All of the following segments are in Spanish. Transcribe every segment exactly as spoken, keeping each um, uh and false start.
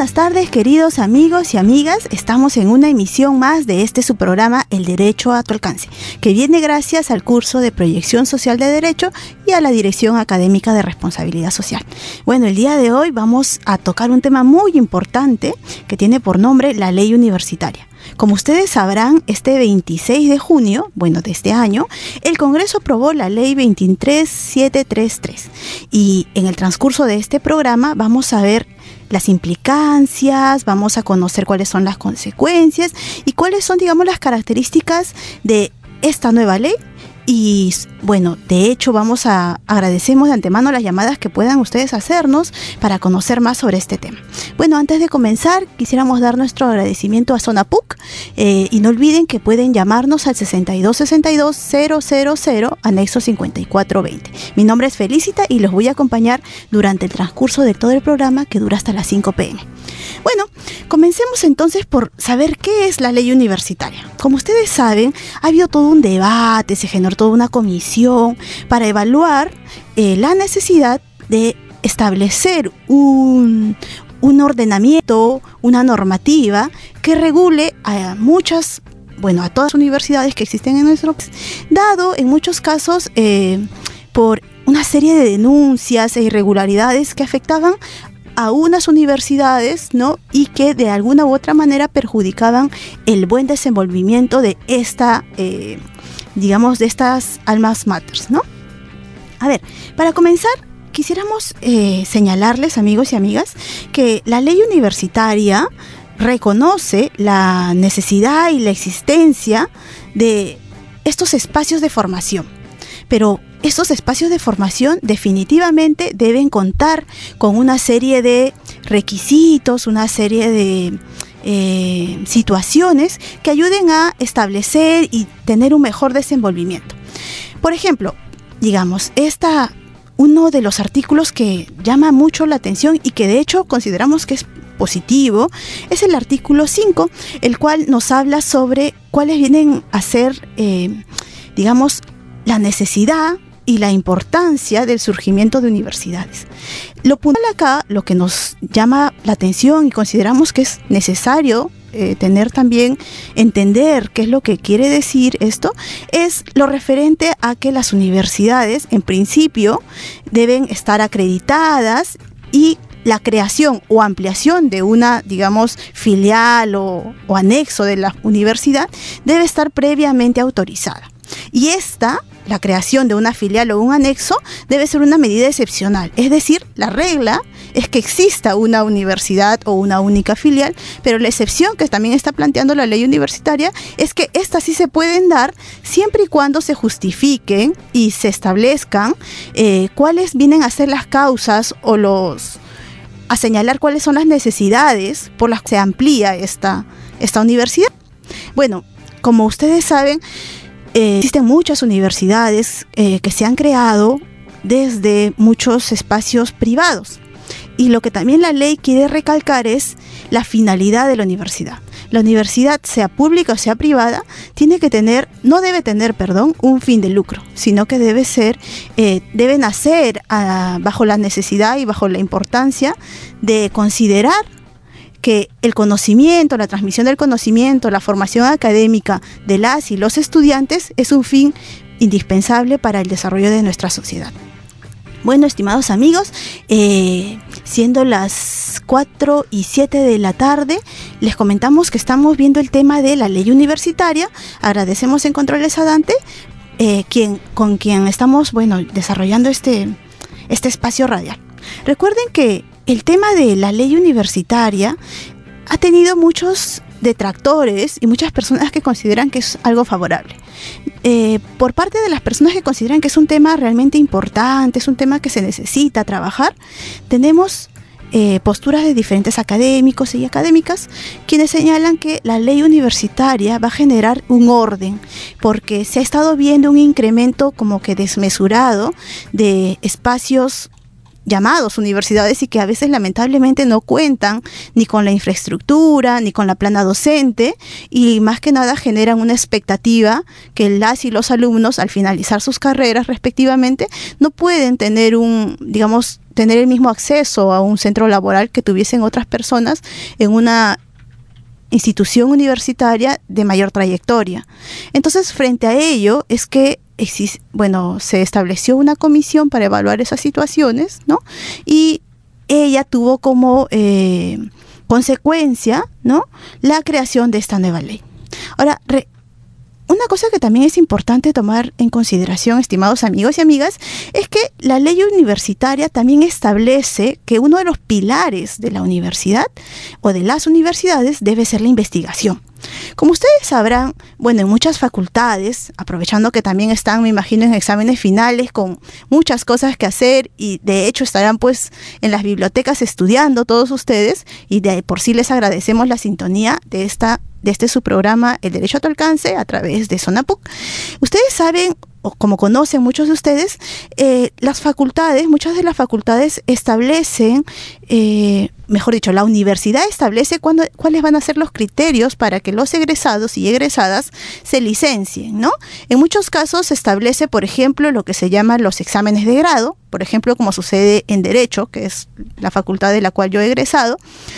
buenas tardes, queridos amigos y amigas. Estamos en una emisión más de este su programa El Derecho a tu alcance, que viene gracias al curso de Proyección Social de Derecho y a la Dirección Académica de Responsabilidad Social. Bueno, el día de hoy vamos a tocar un tema muy importante que tiene por nombre la ley universitaria. Como ustedes sabrán, este veintiséis de junio, bueno, de este año, el Congreso aprobó la ley veintitrés mil setecientos treinta y tres y en el transcurso de este programa vamos a ver las implicancias, vamos a conocer cuáles son las consecuencias y cuáles son, digamos, las características de esta nueva ley. Y bueno, de hecho vamos a agradecemos de antemano las llamadas que puedan ustedes hacernos para conocer más sobre este tema. Bueno, antes de comenzar quisiéramos dar nuestro agradecimiento a Zona P U C eh, y no olviden que pueden llamarnos al sesenta y dos sesenta y dos cero cero cero anexo cincuenta y cuatro veinte. Mi nombre es Felicita y los voy a acompañar durante el transcurso de todo el programa, que dura hasta las cinco pe eme. Bueno, comencemos entonces por saber qué es la ley universitaria. Como ustedes saben, ha habido todo un debate, se generó toda una comisión para evaluar eh, la necesidad de establecer un, un ordenamiento, una normativa que regule a muchas, bueno, a todas las universidades que existen en nuestro país, dado en muchos casos eh, por una serie de denuncias e irregularidades que afectaban a unas universidades, ¿no? Y que de alguna u otra manera perjudicaban el buen desenvolvimiento de esta, eh, digamos, de estas almas maters, ¿no? A ver, para comenzar, quisiéramos eh, señalarles, amigos y amigas, que la ley universitaria reconoce la necesidad y la existencia de estos espacios de formación, pero estos espacios de formación definitivamente deben contar con una serie de requisitos, una serie de eh, situaciones que ayuden a establecer y tener un mejor desenvolvimiento. Por ejemplo, digamos, esta, uno de los artículos que llama mucho la atención y que de hecho consideramos que es positivo, es el artículo cinco, el cual nos habla sobre cuáles vienen a ser, eh, digamos, la necesidad y la importancia del surgimiento de universidades. Lo puntual acá, lo que nos llama la atención y consideramos que es necesario eh, tener también, entender qué es lo que quiere decir esto, es lo referente a que las universidades, en principio, deben estar acreditadas y la creación o ampliación de una, digamos, filial o, o anexo de la universidad debe estar previamente autorizada. Y esta, la creación de una filial o un anexo, debe ser una medida excepcional. Es decir, la regla es que exista una universidad o una única filial, pero la excepción que también está planteando la ley universitaria es que estas sí se pueden dar siempre y cuando se justifiquen y se establezcan eh, cuáles vienen a ser las causas o los a señalar cuáles son las necesidades por las que se amplía esta, esta universidad. Bueno, como ustedes saben, Eh, existen muchas universidades eh, que se han creado desde muchos espacios privados, y lo que también la ley quiere recalcar es la finalidad de la universidad. La universidad, sea pública o sea privada, tiene que tener, no debe tener, perdón, un fin de lucro, sino que debe ser, eh, debe nacer a, bajo la necesidad y bajo la importancia de considerar que el conocimiento, la transmisión del conocimiento, la formación académica de las y los estudiantes es un fin indispensable para el desarrollo de nuestra sociedad. Bueno, estimados amigos, eh, siendo las cuatro y siete de la tarde, les comentamos que estamos viendo el tema de la ley universitaria. Agradecemos en Controles a Dante, eh, quien, con quien estamos, bueno, desarrollando este, este espacio radial. Recuerden que el tema de la ley universitaria ha tenido muchos detractores y muchas personas que consideran que es algo favorable. Eh, por parte de las personas que consideran que es un tema realmente importante, es un tema que se necesita trabajar, tenemos eh, posturas de diferentes académicos y académicas quienes señalan que la ley universitaria va a generar un orden, porque se ha estado viendo un incremento como que desmesurado de espacios llamados universidades y que a veces lamentablemente no cuentan ni con la infraestructura ni con la plana docente, y más que nada generan una expectativa que las y los alumnos al finalizar sus carreras respectivamente no pueden tener un, digamos, tener el mismo acceso a un centro laboral que tuviesen otras personas en una institución universitaria de mayor trayectoria. Entonces, frente a ello, es que existe, bueno, se estableció una comisión para evaluar esas situaciones, ¿no? Y ella tuvo como eh, consecuencia, ¿no?, la creación de esta nueva ley. Ahora, re, una cosa que también es importante tomar en consideración, estimados amigos y amigas, es que la ley universitaria también establece que uno de los pilares de la universidad o de las universidades debe ser la investigación. Como ustedes sabrán, bueno, en muchas facultades, aprovechando que también están, me imagino, en exámenes finales con muchas cosas que hacer y de hecho estarán pues en las bibliotecas estudiando todos ustedes, y de por sí les agradecemos la sintonía de esta de este su programa El Derecho a tu Alcance a través de Sonapuc. Ustedes saben, o como conocen muchos de ustedes, eh, las facultades, muchas de las facultades establecen, eh, mejor dicho, la universidad establece cuándo, cuáles van a ser los criterios para que los egresados y egresadas se licencien, ¿no? En muchos casos se establece, por ejemplo, lo que se llaman los exámenes de grado, por ejemplo, como sucede en Derecho, que es la facultad de la cual yo he egresado,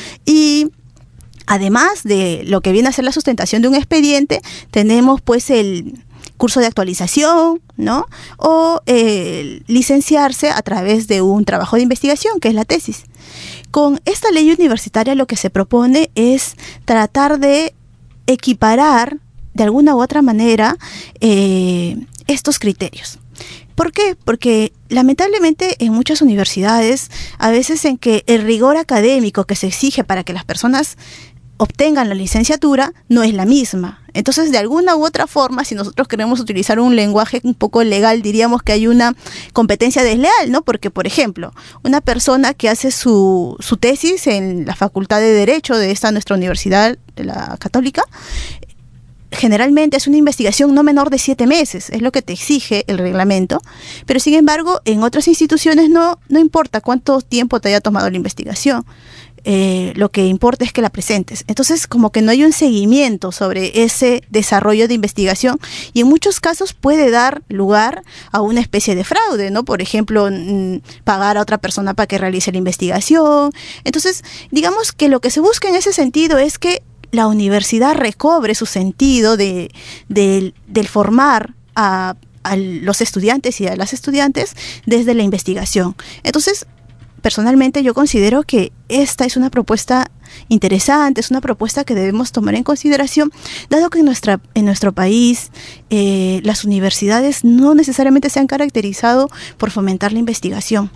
y además de lo que viene a ser la sustentación de un expediente, tenemos pues el curso de actualización, ¿no? O eh, licenciarse a través de un trabajo de investigación, que es la tesis. Con esta ley universitaria lo que se propone es tratar de equiparar de alguna u otra manera eh, estos criterios. ¿Por qué? Porque lamentablemente en muchas universidades, a veces en que el rigor académico que se exige para que las personas obtengan la licenciatura no es la misma. Entonces, de alguna u otra forma, si nosotros queremos utilizar un lenguaje un poco legal, diríamos que hay una competencia desleal, ¿no? Porque, por ejemplo, una persona que hace su, su tesis en la Facultad de Derecho de esta nuestra universidad, de la Católica, generalmente es una investigación no menor de siete meses, es lo que te exige el reglamento, pero sin embargo, en otras instituciones no, no importa cuánto tiempo te haya tomado la investigación. Eh, lo que importa es que la presentes. Entonces, como que no hay un seguimiento sobre ese desarrollo de investigación y en muchos casos puede dar lugar a una especie de fraude, ¿no? Por ejemplo, mmm, pagar a otra persona para que realice la investigación. Entonces, digamos que lo que se busca en ese sentido es que la universidad recobre su sentido de, de, del formar a, a los estudiantes y a las estudiantes desde la investigación. Entonces, personalmente yo considero que esta es una propuesta interesante, es una propuesta que debemos tomar en consideración, dado que en, nuestra, en nuestro país eh, las universidades no necesariamente se han caracterizado por fomentar la investigación.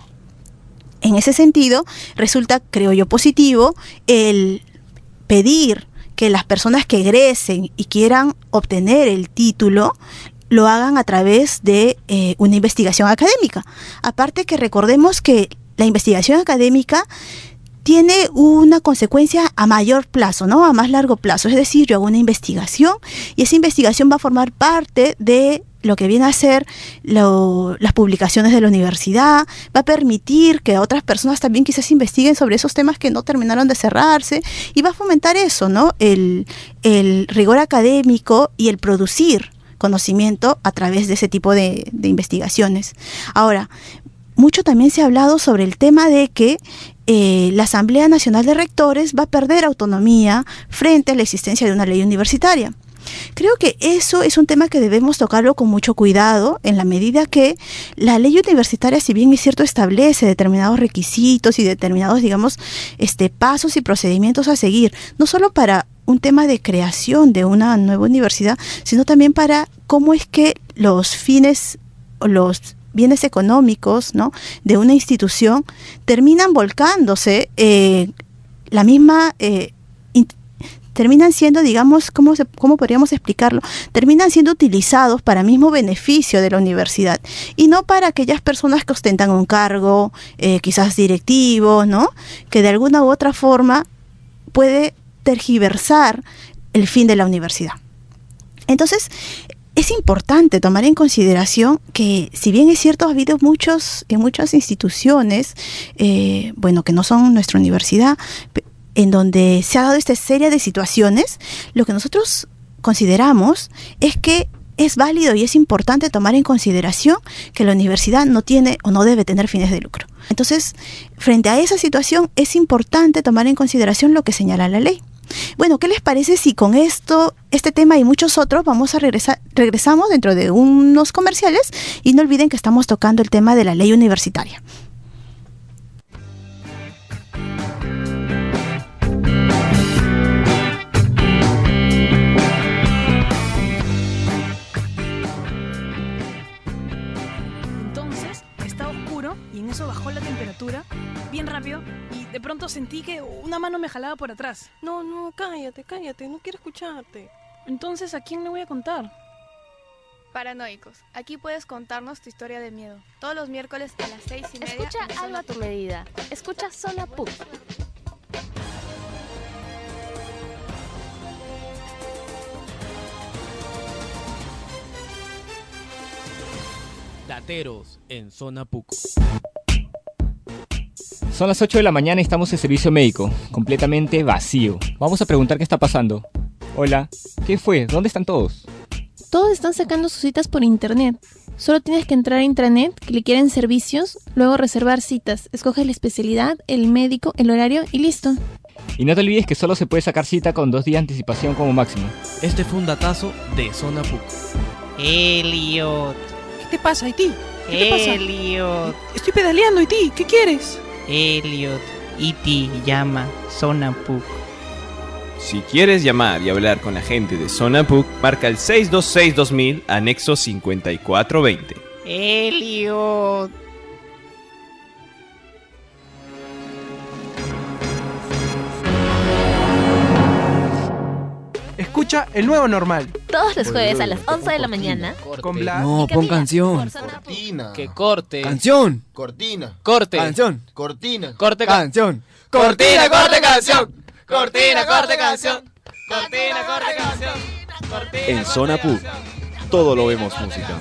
En ese sentido, resulta, creo yo, positivo el pedir que las personas que egresen y quieran obtener el título lo hagan a través de eh, una investigación académica. Aparte que recordemos que la investigación académica tiene una consecuencia a mayor plazo, ¿no? A más largo plazo. Es decir, yo hago una investigación y esa investigación va a formar parte de lo que viene a ser lo, las publicaciones de la universidad, va a permitir que otras personas también quizás investiguen sobre esos temas que no terminaron de cerrarse y va a fomentar eso, ¿no? El, el rigor académico y el producir conocimiento a través de ese tipo de, de investigaciones. Ahora, mucho también se ha hablado sobre el tema de que eh, la Asamblea Nacional de Rectores va a perder autonomía frente a la existencia de una ley universitaria. Creo que eso es un tema que debemos tocarlo con mucho cuidado, en la medida que la ley universitaria, si bien es cierto, establece determinados requisitos y determinados, digamos, este, pasos y procedimientos a seguir, no solo para un tema de creación de una nueva universidad, sino también para cómo es que los fines o los bienes económicos, ¿no?, de una institución terminan volcándose, eh, la misma, eh, in, terminan siendo, digamos, ¿cómo, se, ¿cómo podríamos explicarlo? Terminan siendo utilizados para mismo beneficio de la universidad y no para aquellas personas que ostentan un cargo, eh, quizás directivo, ¿no?, que de alguna u otra forma puede tergiversar el fin de la universidad. Entonces, es importante tomar en consideración que, si bien es cierto, ha habido muchos, en muchas instituciones, eh, bueno, que no son nuestra universidad, en donde se ha dado esta serie de situaciones, lo que nosotros consideramos es que es válido y es importante tomar en consideración que la universidad no tiene o no debe tener fines de lucro. Entonces, frente a esa situación, es importante tomar en consideración lo que señala la ley. Bueno, ¿qué les parece si con esto, este tema y muchos otros, vamos a regresar, regresamos dentro de unos comerciales y no olviden que estamos tocando el tema de la ley universitaria? Entonces, estaba oscuro y en eso bajó la temperatura bien rápido y de pronto sentí que una mano me jalaba por atrás. No, no, cállate, cállate, no quiero escucharte. Entonces, ¿a quién le voy a contar? Paranoicos, aquí puedes contarnos tu historia de miedo. Todos los miércoles a las seis y media. Escucha algo a tu medida. Escucha Zona P U C. Dateros en Zona P U C. Son las ocho de la mañana y estamos en servicio médico, completamente vacío. Vamos a preguntar qué está pasando. Hola, ¿qué fue? ¿Dónde están todos? Todos están sacando sus citas por internet. Solo tienes que entrar a intranet, clicar en servicios, luego reservar citas. Escoges la especialidad, el médico, el horario y listo. Y no te olvides que solo se puede sacar cita con dos días de anticipación como máximo. Este fue un datazo de Zona P U C. Elliot. ¿Qué te pasa, Iti? ¿Qué te pasa? Elliot. Estoy pedaleando, Iti. ¿Qué quieres? Elliot. Iti llama Zona P U C. Si quieres llamar y hablar con la gente de Zona P U C, marca el seis dos seis dos mil, anexo cincuenta y cuatro veinte. Elliot. Escucha el nuevo normal. Todos los jueves a las once de la mañana. Con Blas. No, pon canción. Cortina. Que corte. Canción. Cortina. Corte. Canción. Cortina. Corte. ca- Canción. Cortina, corte, canción. Cortina, corte, canción. Cortina, corte, canción. Cortina, En corte, Zona P U C, canción. todo lo vemos música.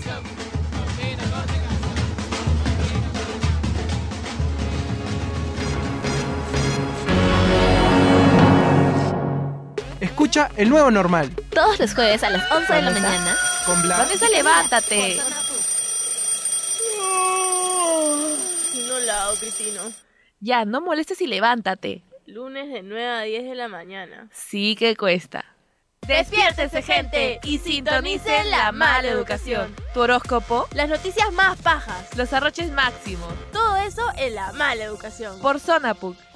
Escucha el nuevo normal. Todos los jueves a las once de la mañana. Con Blas. Vanessa, levántate. No la hago, Cristino. Ya, no molestes y levántate. Lunes de nueve a diez de la mañana. Sí que cuesta. Despiértese, gente, y sintonicen la mala educación. Tu horóscopo, Las noticias más pajas. los arroches máximos. Todo eso en la mala educación. Por Zona P U C.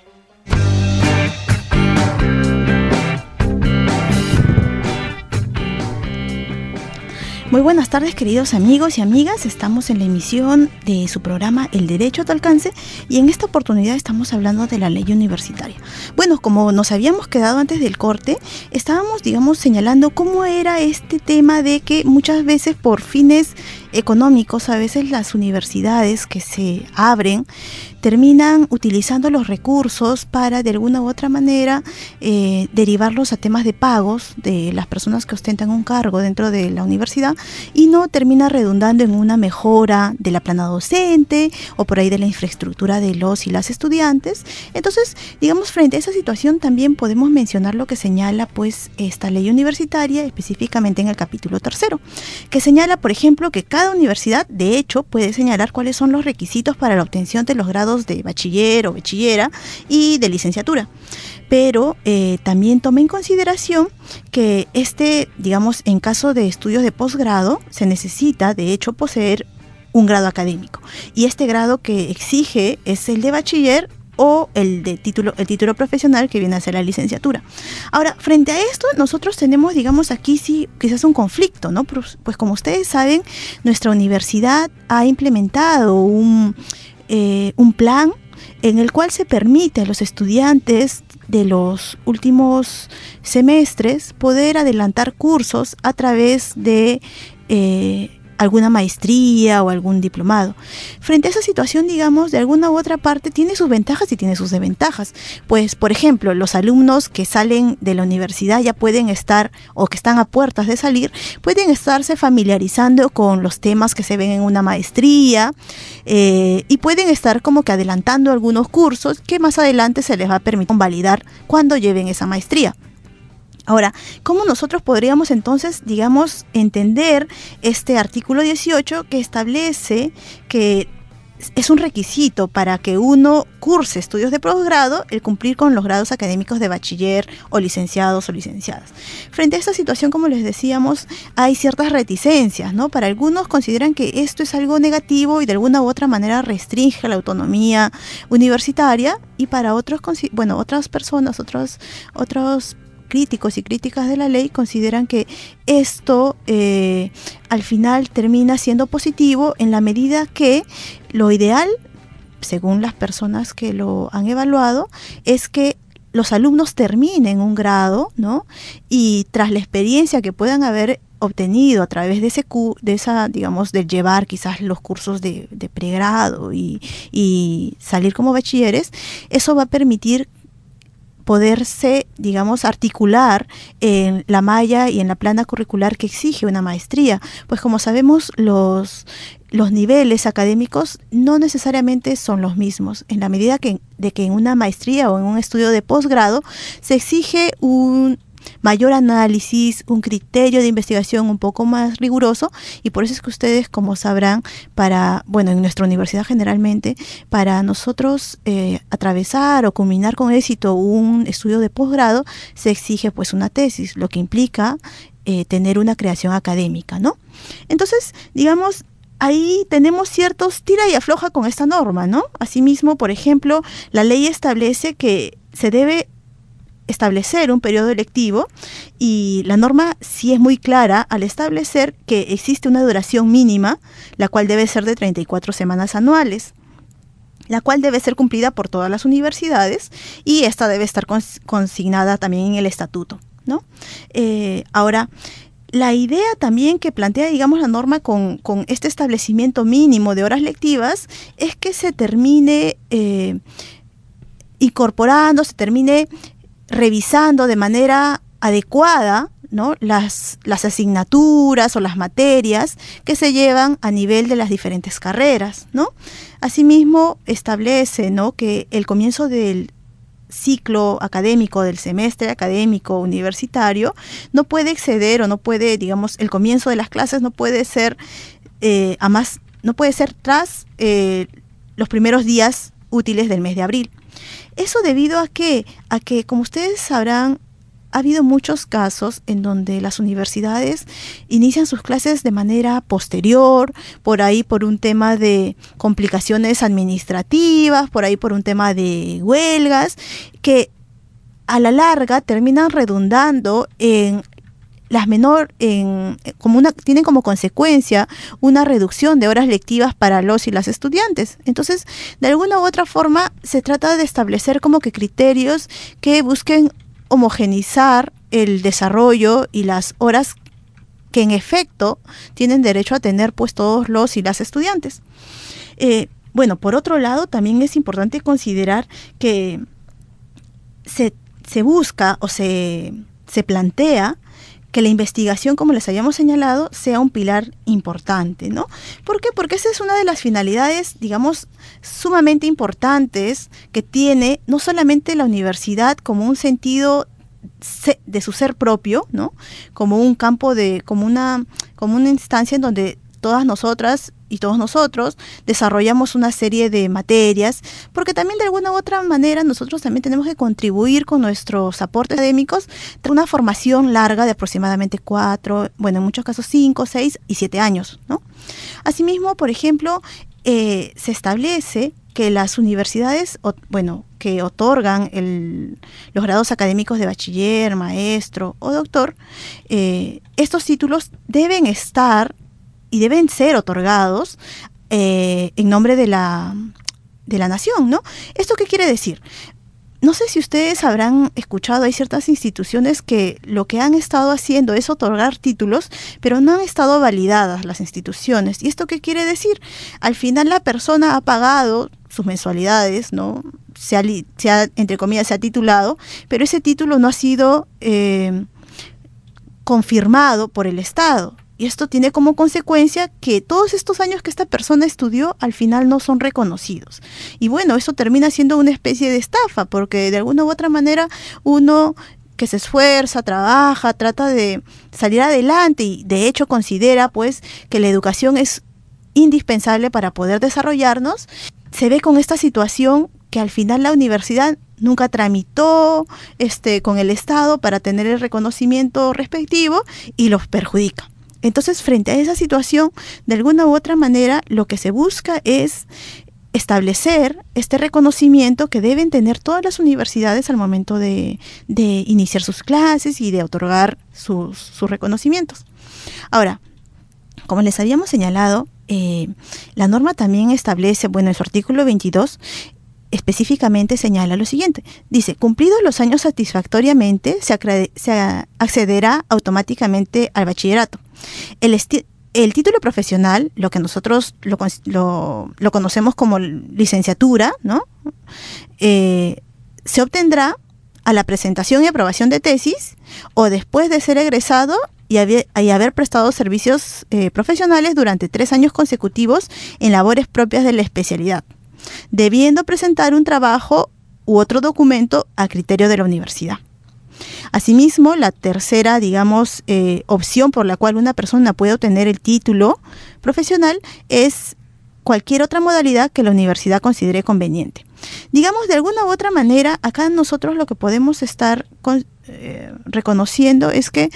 Muy buenas tardes, queridos amigos y amigas. Estamos en la emisión de su programa El Derecho a tu Alcance y en esta oportunidad estamos hablando de la ley universitaria. Bueno, como nos habíamos quedado antes del corte, estábamos, digamos, señalando cómo era este tema de que muchas veces por fines económicos, a veces las universidades que se abren terminan utilizando los recursos para de alguna u otra manera eh, derivarlos a temas de pagos de las personas que ostentan un cargo dentro de la universidad y no termina redundando en una mejora de la plana docente o por ahí de la infraestructura de los y las estudiantes. Entonces, digamos, frente a esa situación también podemos mencionar lo que señala pues esta ley universitaria, específicamente en el capítulo tercero, que señala, por ejemplo, que cada universidad, de hecho, puede señalar cuáles son los requisitos para la obtención de los grados de bachiller o bachillera y de licenciatura. Pero eh, también toma en consideración que este, digamos, en caso de estudios de posgrado, se necesita, de hecho, poseer un grado académico. Y este grado que exige es el de bachiller o el de título, el título profesional que viene a ser la licenciatura. Ahora, frente a esto, nosotros tenemos, digamos, aquí sí, quizás un conflicto, ¿no? Pues, pues como ustedes saben, nuestra universidad ha implementado un, eh, un plan en el cual se permite a los estudiantes de los últimos semestres poder adelantar cursos a través de eh, alguna maestría o algún diplomado. Frente a esa situación, digamos, de alguna u otra parte tiene sus ventajas y tiene sus desventajas. Pues, por ejemplo, los alumnos que salen de la universidad ya pueden estar, o que están a puertas de salir, pueden estarse familiarizando con los temas que se ven en una maestría eh, y pueden estar como que adelantando algunos cursos que más adelante se les va a permitir validar cuando lleven esa maestría. Ahora, ¿cómo nosotros podríamos entonces, digamos, entender este artículo dieciocho que establece que es un requisito para que uno curse estudios de posgrado el cumplir con los grados académicos de bachiller o licenciados o licenciadas? Frente a esta situación, como les decíamos, hay ciertas reticencias, ¿no? Para algunos consideran que esto es algo negativo y de alguna u otra manera restringe la autonomía universitaria, y para otros, bueno, otras personas, otros, otros críticos y críticas de la ley consideran que esto eh, al final termina siendo positivo en la medida que lo ideal, según las personas que lo han evaluado, es que los alumnos terminen un grado, ¿no? Y tras la experiencia que puedan haber obtenido a través de ese cu de esa, digamos, de llevar quizás los cursos de, de pregrado y, y salir como bachilleres, eso va a permitir poderse, digamos, articular en la malla y en la plana curricular que exige una maestría. Pues como sabemos, los, los niveles académicos no necesariamente son los mismos, en la medida que, de que en una maestría o en un estudio de posgrado se exige un mayor análisis, un criterio de investigación un poco más riguroso, y por eso es que ustedes, como sabrán, para, bueno, en nuestra universidad generalmente, para nosotros eh, atravesar o culminar con éxito un estudio de posgrado, se exige pues una tesis, lo que implica eh, tener una creación académica, ¿no? Entonces, digamos, ahí tenemos ciertos tira y afloja con esta norma, ¿no? Asimismo, por ejemplo, la ley establece que se debe establecer un periodo electivo, y la norma sí es muy clara al establecer que existe una duración mínima, la cual debe ser de treinta y cuatro semanas anuales, la cual debe ser cumplida por todas las universidades, y esta debe estar cons consignada también en el estatuto, ¿no? Eh, ahora, la idea también que plantea, digamos, la norma con, con este establecimiento mínimo de horas lectivas es que se termine eh, incorporando, se termine revisando de manera adecuada, ¿no? las, las asignaturas o las materias que se llevan a nivel de las diferentes carreras, ¿no? Asimismo, establece, ¿no?, que el comienzo del ciclo académico, del semestre académico universitario, no puede exceder o no puede, digamos, el comienzo de las clases no puede ser eh, a más, no puede ser tras eh, los primeros días útiles del mes de abril. Eso debido a que, a que, como ustedes sabrán, ha habido muchos casos en donde las universidades inician sus clases de manera posterior, por ahí por un tema de complicaciones administrativas, por ahí por un tema de huelgas, que a la larga terminan redundando en las menor, en, como una, tienen como consecuencia una reducción de horas lectivas para los y las estudiantes. Entonces, de alguna u otra forma, se trata de establecer como que criterios que busquen homogenizar el desarrollo y las horas que en efecto tienen derecho a tener pues todos los y las estudiantes. Eh, bueno, por otro lado, también es importante considerar que se, se busca o se, se plantea que la investigación, como les habíamos señalado, sea un pilar importante, ¿no? ¿Por qué? Porque esa es una de las finalidades, digamos, sumamente importantes que tiene no solamente la universidad como un sentido de su ser propio, ¿no?, como un campo de, como una, como una instancia en donde todas nosotras y todos nosotros desarrollamos una serie de materias, porque también de alguna u otra manera nosotros también tenemos que contribuir con nuestros aportes académicos de una formación larga de aproximadamente cuatro, bueno, en muchos casos cinco, seis y siete años, ¿no? Asimismo, por ejemplo, eh, se establece que las universidades, o, bueno, que otorgan el, los grados académicos de bachiller, maestro o doctor, eh, estos títulos deben estar y deben ser otorgados eh, en nombre de la, de la nación, ¿no? ¿Esto qué quiere decir? No sé si ustedes habrán escuchado, hay ciertas instituciones que lo que han estado haciendo es otorgar títulos, pero no han estado validadas las instituciones. ¿Y esto qué quiere decir? Al final la persona ha pagado sus mensualidades, ¿no? Se ha, se ha, entre comillas, se ha titulado, pero ese título no ha sido eh, confirmado por el Estado. Y esto tiene como consecuencia que todos estos años que esta persona estudió al final no son reconocidos. Y bueno, eso termina siendo una especie de estafa, porque de alguna u otra manera uno que se esfuerza, trabaja, trata de salir adelante y de hecho considera pues que la educación es indispensable para poder desarrollarnos, se ve con esta situación que al final la universidad nunca tramitó este, con el Estado para tener el reconocimiento respectivo y los perjudica. Entonces, frente a esa situación, de alguna u otra manera, lo que se busca es establecer este reconocimiento que deben tener todas las universidades al momento de, de iniciar sus clases y de otorgar sus, sus reconocimientos. Ahora, como les habíamos señalado, eh, la norma también establece, bueno, en su artículo veintidós, específicamente señala lo siguiente. Dice, cumplidos los años satisfactoriamente, se, acre- se accederá automáticamente al bachillerato. El, esti- el título profesional, lo que nosotros lo, lo, lo conocemos como licenciatura, ¿no? Eh, se obtendrá a la presentación y aprobación de tesis o después de ser egresado y haber, y haber prestado servicios eh, profesionales durante tres años consecutivos en labores propias de la especialidad, debiendo presentar un trabajo u otro documento a criterio de la universidad. Asimismo, la tercera, digamos, eh, opción por la cual una persona puede obtener el título profesional es cualquier otra modalidad que la universidad considere conveniente. Digamos, de alguna u otra manera, acá nosotros lo que podemos estar con, eh, reconociendo es que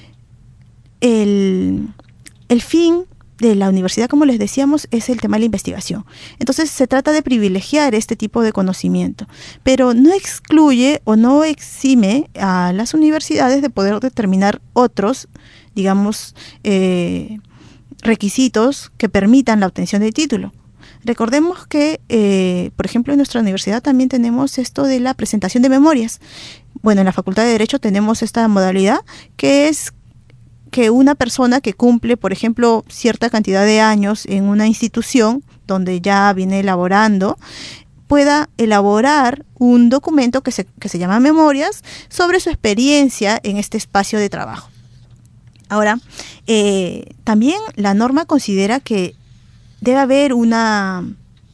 el, el fin de la universidad, como les decíamos, es el tema de la investigación. Entonces se trata de privilegiar este tipo de conocimiento, pero no excluye o no exime a las universidades de poder determinar otros, digamos, eh, requisitos que permitan la obtención del título. Recordemos que, eh, por ejemplo, en nuestra universidad también tenemos esto de la presentación de memorias. Bueno, en la Facultad de Derecho tenemos esta modalidad que es que una persona que cumple, por ejemplo, cierta cantidad de años en una institución donde ya viene elaborando, pueda elaborar un documento que se, que se llama memorias sobre su experiencia en este espacio de trabajo. Ahora, eh, también la norma considera que debe haber una,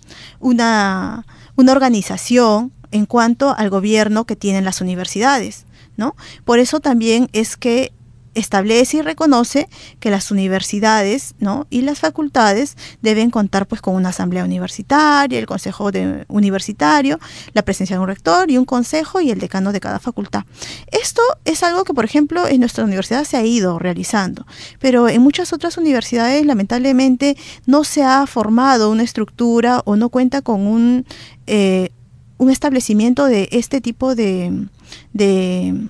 una, una organización en cuanto al gobierno que tienen las universidades, ¿no? Por eso también es que establece y reconoce que las universidades, ¿no?, y las facultades deben contar pues con una asamblea universitaria, el consejo de universitario, la presencia de un rector y un consejo y el decano de cada facultad. Esto es algo que, por ejemplo, en nuestra universidad se ha ido realizando, pero en muchas otras universidades lamentablemente no se ha formado una estructura o no cuenta con un, eh, un establecimiento de este tipo de... de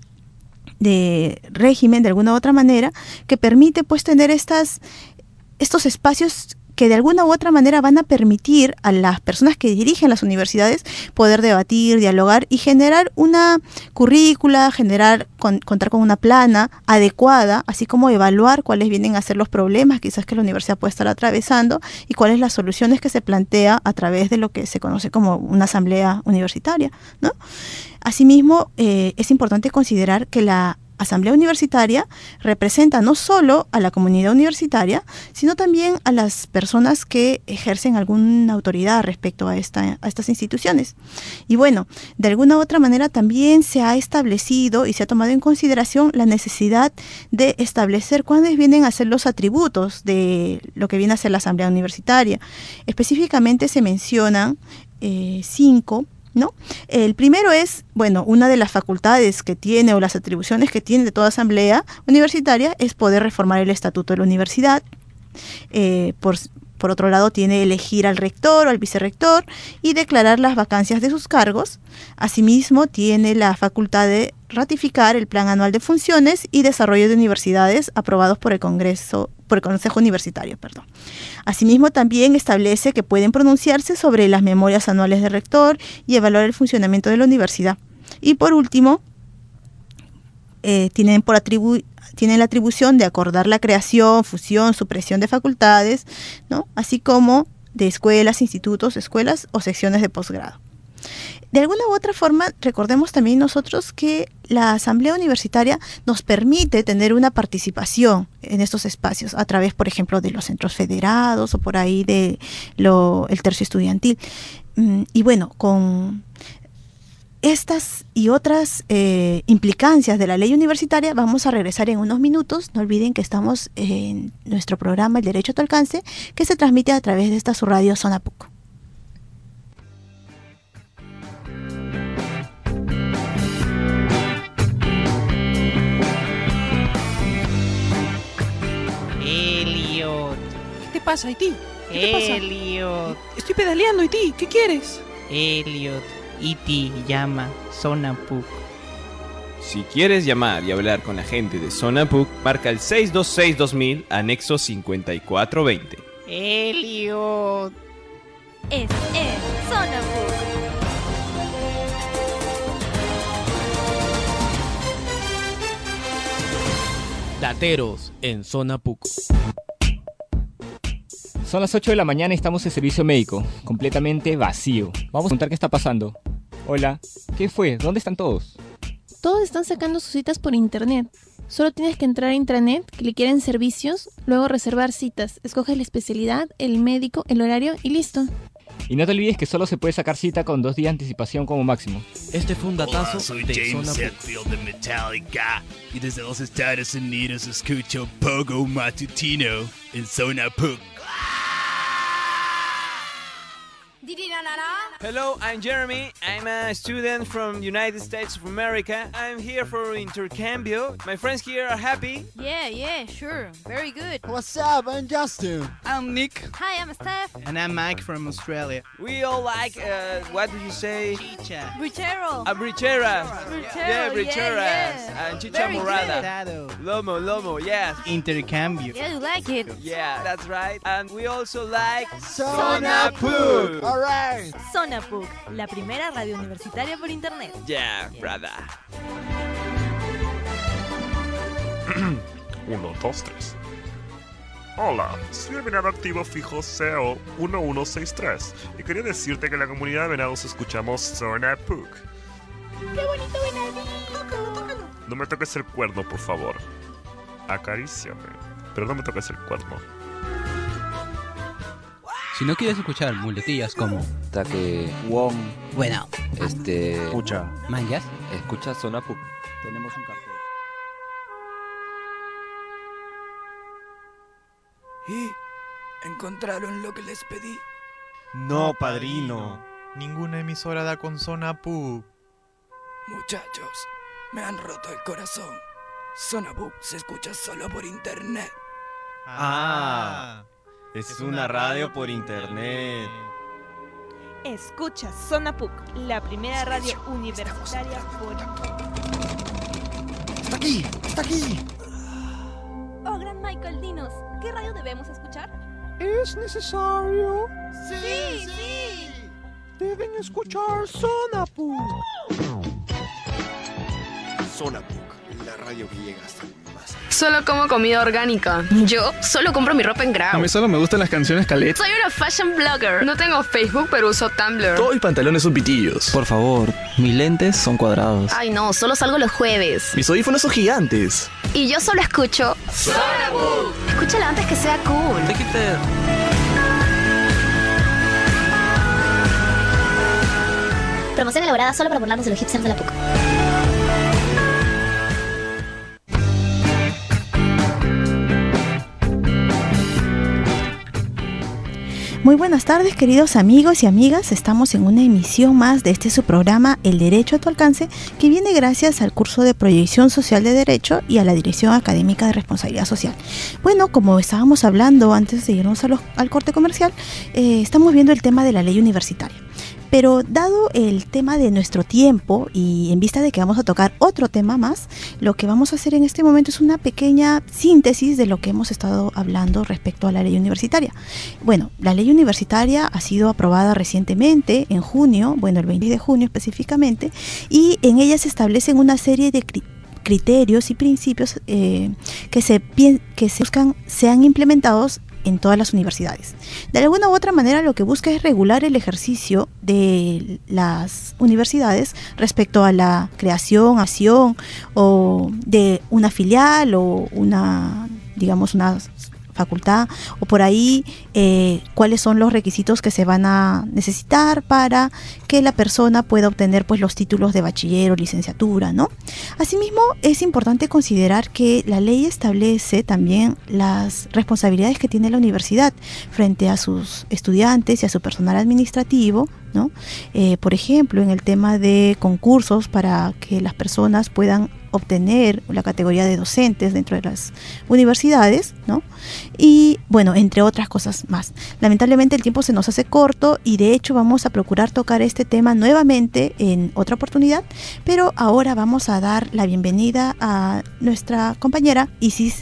de régimen de alguna u otra manera que permite pues tener estas estos espacios que de alguna u otra manera van a permitir a las personas que dirigen las universidades poder debatir, dialogar y generar una currícula, generar con, contar con una plana adecuada, así como evaluar cuáles vienen a ser los problemas quizás que la universidad puede estar atravesando y cuáles las soluciones que se plantea a través de lo que se conoce como una asamblea universitaria, ¿no? Asimismo, eh, es importante considerar que la asamblea universitaria representa no solo a la comunidad universitaria, sino también a las personas que ejercen alguna autoridad respecto a, esta, a estas instituciones. Y bueno, de alguna u otra manera también se ha establecido y se ha tomado en consideración la necesidad de establecer cuáles vienen a ser los atributos de lo que viene a ser la asamblea universitaria. Específicamente se mencionan eh, cinco, ¿no? El primero es, bueno, una de las facultades que tiene o las atribuciones que tiene de toda asamblea universitaria es poder reformar el estatuto de la universidad. Eh, por, por otro lado, tiene elegir al rector o al vicerrector y declarar las vacancias de sus cargos. Asimismo, tiene la facultad de ratificar el plan anual de funciones y desarrollo de universidades aprobados por el Congreso, por el Consejo Universitario, perdón. Asimismo, también establece que pueden pronunciarse sobre las memorias anuales del rector y evaluar el funcionamiento de la universidad. Y por último, eh, tienen, por atribu tienen la atribución de acordar la creación, fusión, supresión de facultades, ¿no?, así como de escuelas, institutos, escuelas o secciones de posgrado. De alguna u otra forma, recordemos también nosotros que la asamblea universitaria nos permite tener una participación en estos espacios a través, por ejemplo, de los centros federados o por ahí de lo, el tercio estudiantil. Y bueno, con estas y otras eh, implicancias de la ley universitaria vamos a regresar en unos minutos. No olviden que estamos en nuestro programa El Derecho a tu Alcance, que se transmite a través de esta su radio Zona P U C. Elliot. ¿Qué te pasa, Iti? ¿Qué te pasa? Elliot. Estoy pedaleando, Iti. ¿Qué quieres? Elliot. Iti llama Zona P U C. Si quieres llamar y hablar con la gente de Zona P U C, marca el seis dos seis dos mil, anexo cincuenta y cuatro veinte. Elliot. Es en Zona P U C. Dateros en Zona P U C. Son las ocho de la mañana y estamos en servicio médico, completamente vacío. Vamos a contar qué está pasando. Hola, ¿qué fue? ¿Dónde están todos? Todos están sacando sus citas por internet. Solo tienes que entrar a intranet, clicar en servicios, luego reservar citas. Escoges la especialidad, el médico, el horario y listo. Y no te olvides que solo se puede sacar cita con dos días de anticipación como máximo. Este fue un datazo Hola, soy de James Zona P U C. Hetfield de Metallica y desde los Estados Unidos escucho Pogo Matutino en Zona P U C. Hello, I'm Jeremy. I'm a student from United States of America. I'm here for intercambio. My friends here are happy. Yeah, yeah, sure. Very good. What's up? I'm Justin. I'm Nick. Hi, I'm Steph. And I'm Mike from Australia. We all like, uh, what do you say? Chicha. Brichero. A bricheras. Brichero, Yeah, bricheras. yeah, yeah. And chicha Very morada. Tado. Lomo, lomo, yes. Intercambio. Yeah, you like it. Yeah, that's right. And we also like Zona P U C. All right. Zona P U C, la primera radio universitaria por internet. Yeah, brother. Uno, dos, tres. Hola, soy el venado activo fijo C E O uno uno seis tres y quería decirte que en la comunidad de venados escuchamos Zona P U C. ¡Qué bonito venadito! Tócalo, tócalo. No me toques el cuerno, por favor. Acaríciame, pero no me toques el cuerno. Si no quieres escuchar muletillas como Taque, Wong, bueno, este, escucha, manjas, escucha Zona P U C. Tenemos un cartel. ¿Y encontraron lo que les pedí? No, padrino. Ninguna emisora da con Zona P U C. Muchachos, me han roto el corazón. Zona P U C se escucha solo por internet. Ah, es una radio por internet. Escucha Zona P U C, la primera radio universitaria por... ¡Está aquí! ¡Está aquí! Oh, gran Michael, dinos, ¿qué radio debemos escuchar? ¿Es necesario? Sí, sí. Deben escuchar Zona P U C. Zona P U C, la radio que llega hasta el más. Solo como comida orgánica. Yo solo compro mi ropa en Grau. A mí solo me gustan las canciones Khaled. Soy una fashion blogger. No tengo Facebook, pero uso Tumblr. Todos mis pantalones son pitillos. Por favor, mis lentes son cuadrados. Ay no, solo salgo los jueves. Mis audífonos son gigantes. Y yo solo escucho Zona P U C. Escúchala antes que sea cool. Promoción elaborada solo para burlarnos de los hipsters de la P U C. Muy buenas tardes, queridos amigos y amigas. Estamos en una emisión más de este su programa El Derecho a tu Alcance, que viene gracias al curso de Proyección Social de Derecho y a la Dirección Académica de Responsabilidad Social. Bueno, como estábamos hablando antes de irnos a los, al corte comercial, eh, estamos viendo el tema de la ley universitaria. Pero dado el tema de nuestro tiempo y en vista de que vamos a tocar otro tema más, lo que vamos a hacer en este momento es una pequeña síntesis de lo que hemos estado hablando respecto a la ley universitaria. Bueno, la ley universitaria ha sido aprobada recientemente, en junio, bueno, el veinte de junio específicamente, y en ella se establecen una serie de criterios criterios y principios eh, que se que se buscan sean implementados en todas las universidades. De alguna u otra manera lo que busca es regular el ejercicio de las universidades respecto a la creación, acción o de una filial o una, digamos, una facultad, o por ahí eh, cuáles son los requisitos que se van a necesitar para que la persona pueda obtener pues los títulos de bachiller o licenciatura, ¿no? Asimismo, es importante considerar que la ley establece también las responsabilidades que tiene la universidad frente a sus estudiantes y a su personal administrativo, ¿no? Eh, por ejemplo, en el tema de concursos para que las personas puedan obtener la categoría de docentes dentro de las universidades, ¿no? Y bueno, entre otras cosas más. Lamentablemente el tiempo se nos hace corto y de hecho vamos a procurar tocar este tema nuevamente en otra oportunidad, pero ahora vamos a dar la bienvenida a nuestra compañera Isis,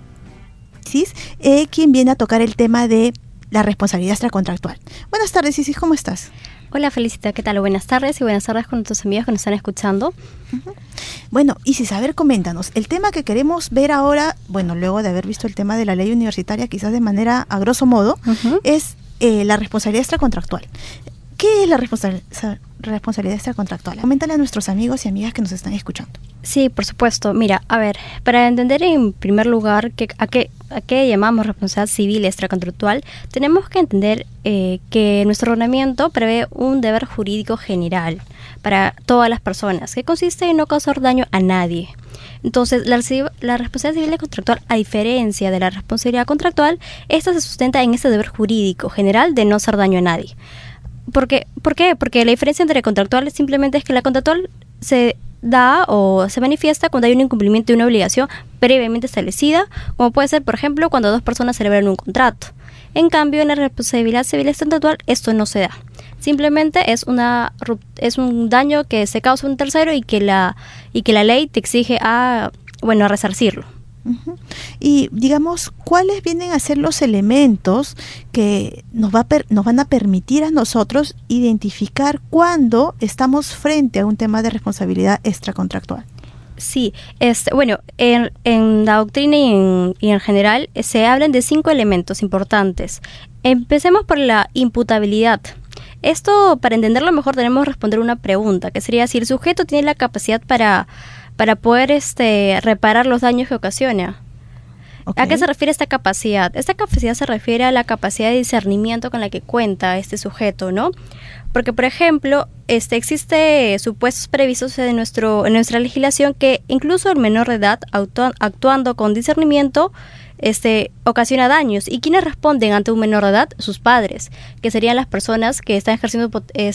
Isis eh, quien viene a tocar el tema de la responsabilidad extracontractual. Buenas tardes, Isis, ¿cómo estás? Hola Felicita, ¿qué tal? Buenas tardes y buenas tardes con nuestros amigos que nos están escuchando. Uh-huh. Bueno, Isis, a ver, coméntanos, el tema que queremos ver ahora, bueno, luego de haber visto el tema de la ley universitaria, quizás de manera a grosso modo, uh-huh. es eh, la responsabilidad extracontractual. ¿Qué es la responsa- responsabilidad extracontractual? Coméntale a nuestros amigos y amigas que nos están escuchando. Sí, por supuesto. Mira, a ver, para entender en primer lugar que, a, qué, a qué llamamos responsabilidad civil extracontractual, tenemos que entender eh, que nuestro ordenamiento prevé un deber jurídico general para todas las personas, que consiste en no causar daño a nadie. Entonces, la, la responsabilidad civil contractual, a diferencia de la responsabilidad contractual, esta se sustenta en este deber jurídico general de no hacer daño a nadie. ¿Por qué? ¿Por qué? Porque la diferencia entre contractual simplemente es que la contractual se da o se manifiesta cuando hay un incumplimiento de una obligación previamente establecida, como puede ser, por ejemplo, cuando dos personas celebran un contrato. En cambio, en la responsabilidad civil extracontractual esto no se da. Simplemente es una es un daño que se causa a un tercero y que la y que la ley te exige a bueno a resarcirlo. Uh-huh. Y digamos, ¿cuáles vienen a ser los elementos que nos, va a per- nos van a permitir a nosotros identificar cuándo estamos frente a un tema de responsabilidad extracontractual? Sí, este, bueno, en, en la doctrina y en, y en general eh, se hablan de cinco elementos importantes. Empecemos por la imputabilidad. Esto, para entenderlo mejor, tenemos que responder una pregunta, que sería si el sujeto tiene la capacidad para... para poder este reparar los daños que ocasiona. Okay. ¿A qué se refiere esta capacidad? Esta capacidad se refiere a la capacidad de discernimiento con la que cuenta este sujeto, ¿no? Porque, por ejemplo, este existe supuestos previstos en nuestro en nuestra legislación que incluso el menor de edad, actu- actuando con discernimiento, este ocasiona daños. ¿Y quiénes responden ante un menor de edad? Sus padres, que serían las personas que están ejerciendo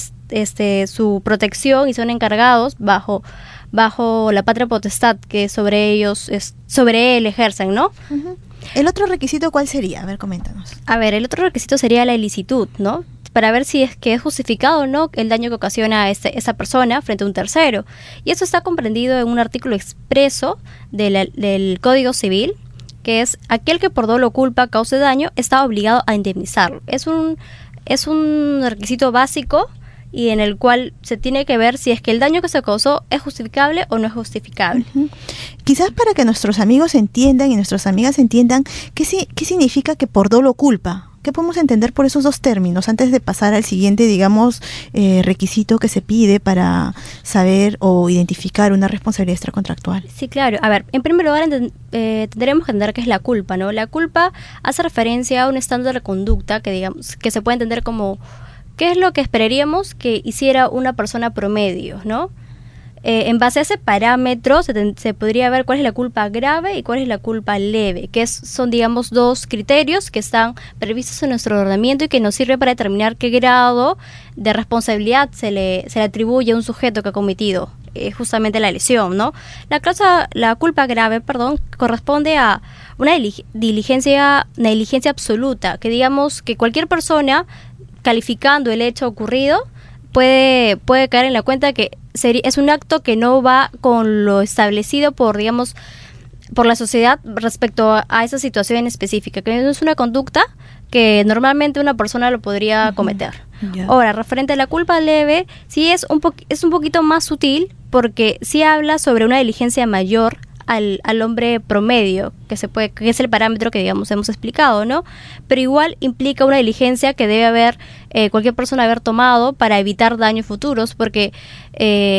este su protección y son encargados bajo bajo la patria potestad que sobre ellos es, sobre él ejercen, ¿no? Uh-huh. ¿El otro requisito cuál sería? A ver, coméntanos. A ver, el otro requisito sería la ilicitud, ¿no? Para ver si es que es justificado o no el daño que ocasiona este, esa persona frente a un tercero. Y eso está comprendido en un artículo expreso de la, del Código Civil, que es aquel que por dolo o culpa cause daño está obligado a indemnizarlo. Es un, es un requisito básico y en el cual se tiene que ver si es que el daño que se causó es justificable o no es justificable. Uh-huh. Quizás para que nuestros amigos entiendan y nuestras amigas entiendan qué, si, qué significa que por dolo o culpa. ¿Qué podemos entender por esos dos términos antes de pasar al siguiente, digamos, eh, requisito que se pide para saber o identificar una responsabilidad extracontractual? Sí, claro. A ver, en primer lugar ent- eh, tendremos que entender qué es la culpa, ¿no? La culpa hace referencia a un estándar de conducta que, digamos, que se puede entender como qué es lo que esperaríamos que hiciera una persona promedio, ¿no? Eh, en base a ese parámetro se, ten, se podría ver cuál es la culpa grave y cuál es la culpa leve, que es, son, digamos, dos criterios que están previstos en nuestro ordenamiento y que nos sirve para determinar qué grado de responsabilidad se le, se le atribuye a un sujeto que ha cometido eh, justamente la lesión, ¿no? La, causa, la culpa grave, perdón, corresponde a una diligencia, una diligencia absoluta, que digamos que cualquier persona calificando el hecho ocurrido puede, puede caer en la cuenta que sería, es un acto que no va con lo establecido por, digamos, por la sociedad respecto a, a esa situación específica, que no es una conducta que normalmente una persona lo podría uh-huh. cometer. Yeah. Ahora, referente a la culpa leve, sí es un, po- es un poquito más sutil, porque sí habla sobre una diligencia mayor Al, al hombre promedio, que se puede, que es el parámetro que digamos hemos explicado, ¿no? Pero igual implica una diligencia que debe haber eh, cualquier persona haber tomado para evitar daños futuros, porque eh,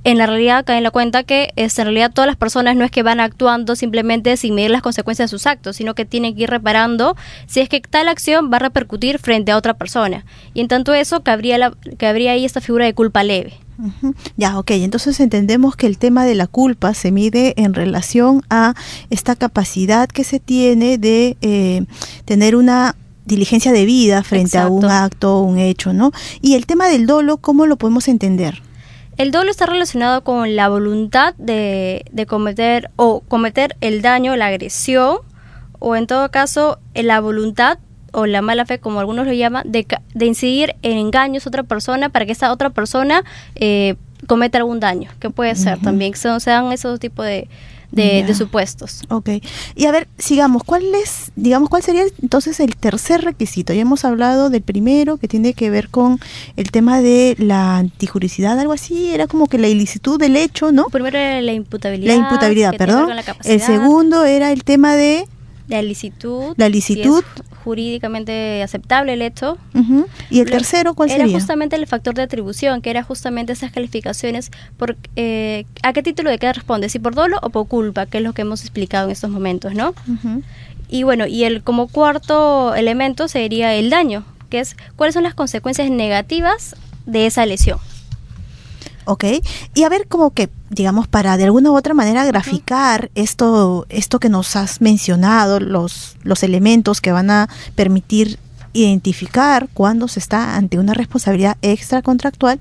en la realidad cae en la cuenta que es, en realidad todas las personas no es que van actuando simplemente sin medir las consecuencias de sus actos, sino que tienen que ir reparando si es que tal acción va a repercutir frente a otra persona. Y en tanto eso, cabría, la, cabría ahí esta figura de culpa leve. Uh-huh. Ya, ok, entonces entendemos que el tema de la culpa se mide en relación a esta capacidad que se tiene de eh, tener una diligencia debida frente Exacto. a un acto, un hecho, ¿no? Y el tema del dolo, ¿cómo lo podemos entender? El dolo está relacionado con la voluntad de, de cometer o cometer el daño, la agresión, o en todo caso la voluntad o la mala fe, como algunos lo llaman, de, de incidir en engaños a otra persona para que esa otra persona eh, cometa algún daño, que puede ser uh-huh. también, se, se dan esos tipos de, de, yeah. de supuestos. Ok, y a ver, sigamos, ¿cuál es, digamos, cuál sería entonces el tercer requisito? Ya hemos hablado del primero, que tiene que ver con el tema de la antijuricidad, algo así, era como que la ilicitud del hecho, ¿no? Primero era la imputabilidad. La imputabilidad, perdón. El segundo era el tema de... La licitud. La licitud. Si es jurídicamente aceptable el hecho. Uh-huh. ¿Y el tercero cuál era sería? Era justamente el factor de atribución, que era justamente esas calificaciones. Por, eh, ¿A qué título de qué responde? ¿Si por dolo o por culpa? Que es lo que hemos explicado en estos momentos, ¿no? Uh-huh. Y bueno, y el como cuarto elemento sería el daño, que es cuáles son las consecuencias negativas de esa lesión. Ok, y a ver como que, digamos, para de alguna u otra manera graficar uh-huh. esto esto que nos has mencionado, los, los elementos que van a permitir identificar cuando se está ante una responsabilidad extracontractual,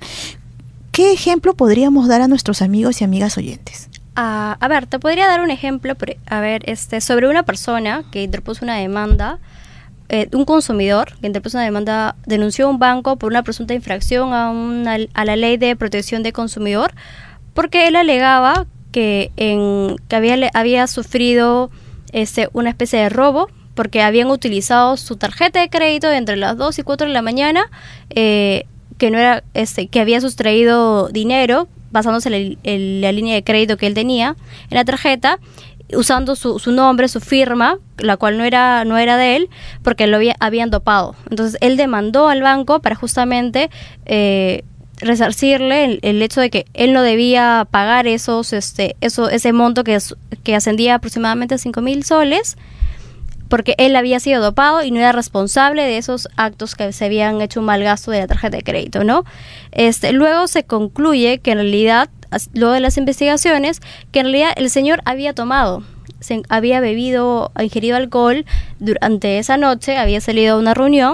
¿qué ejemplo podríamos dar a nuestros amigos y amigas oyentes? Uh, a ver, te podría dar un ejemplo, a ver, este, sobre una persona que interpuso una demanda. Eh, un consumidor que interpuso una demanda denunció a un banco por una presunta infracción a, una, a la ley de protección del consumidor porque él alegaba que, en, que había, había sufrido este, una especie de robo porque habían utilizado su tarjeta de crédito entre las dos y cuatro de la mañana, eh, que no era este, que había sustraído dinero basándose en la, en la línea de crédito que él tenía en la tarjeta, usando su, su nombre, su firma, la cual no era no era de él, porque lo había, habían dopado. Entonces él demandó al banco para justamente eh, resarcirle el, el hecho de que él no debía pagar esos este eso ese monto que, que ascendía aproximadamente a cinco mil soles, porque él había sido dopado y no era responsable de esos actos que se habían hecho un mal gasto de la tarjeta de crédito, ¿no? Este, luego se concluye que en realidad, luego de las investigaciones, que en realidad el señor había tomado, se, había bebido, ingerido alcohol durante esa noche, había salido a una reunión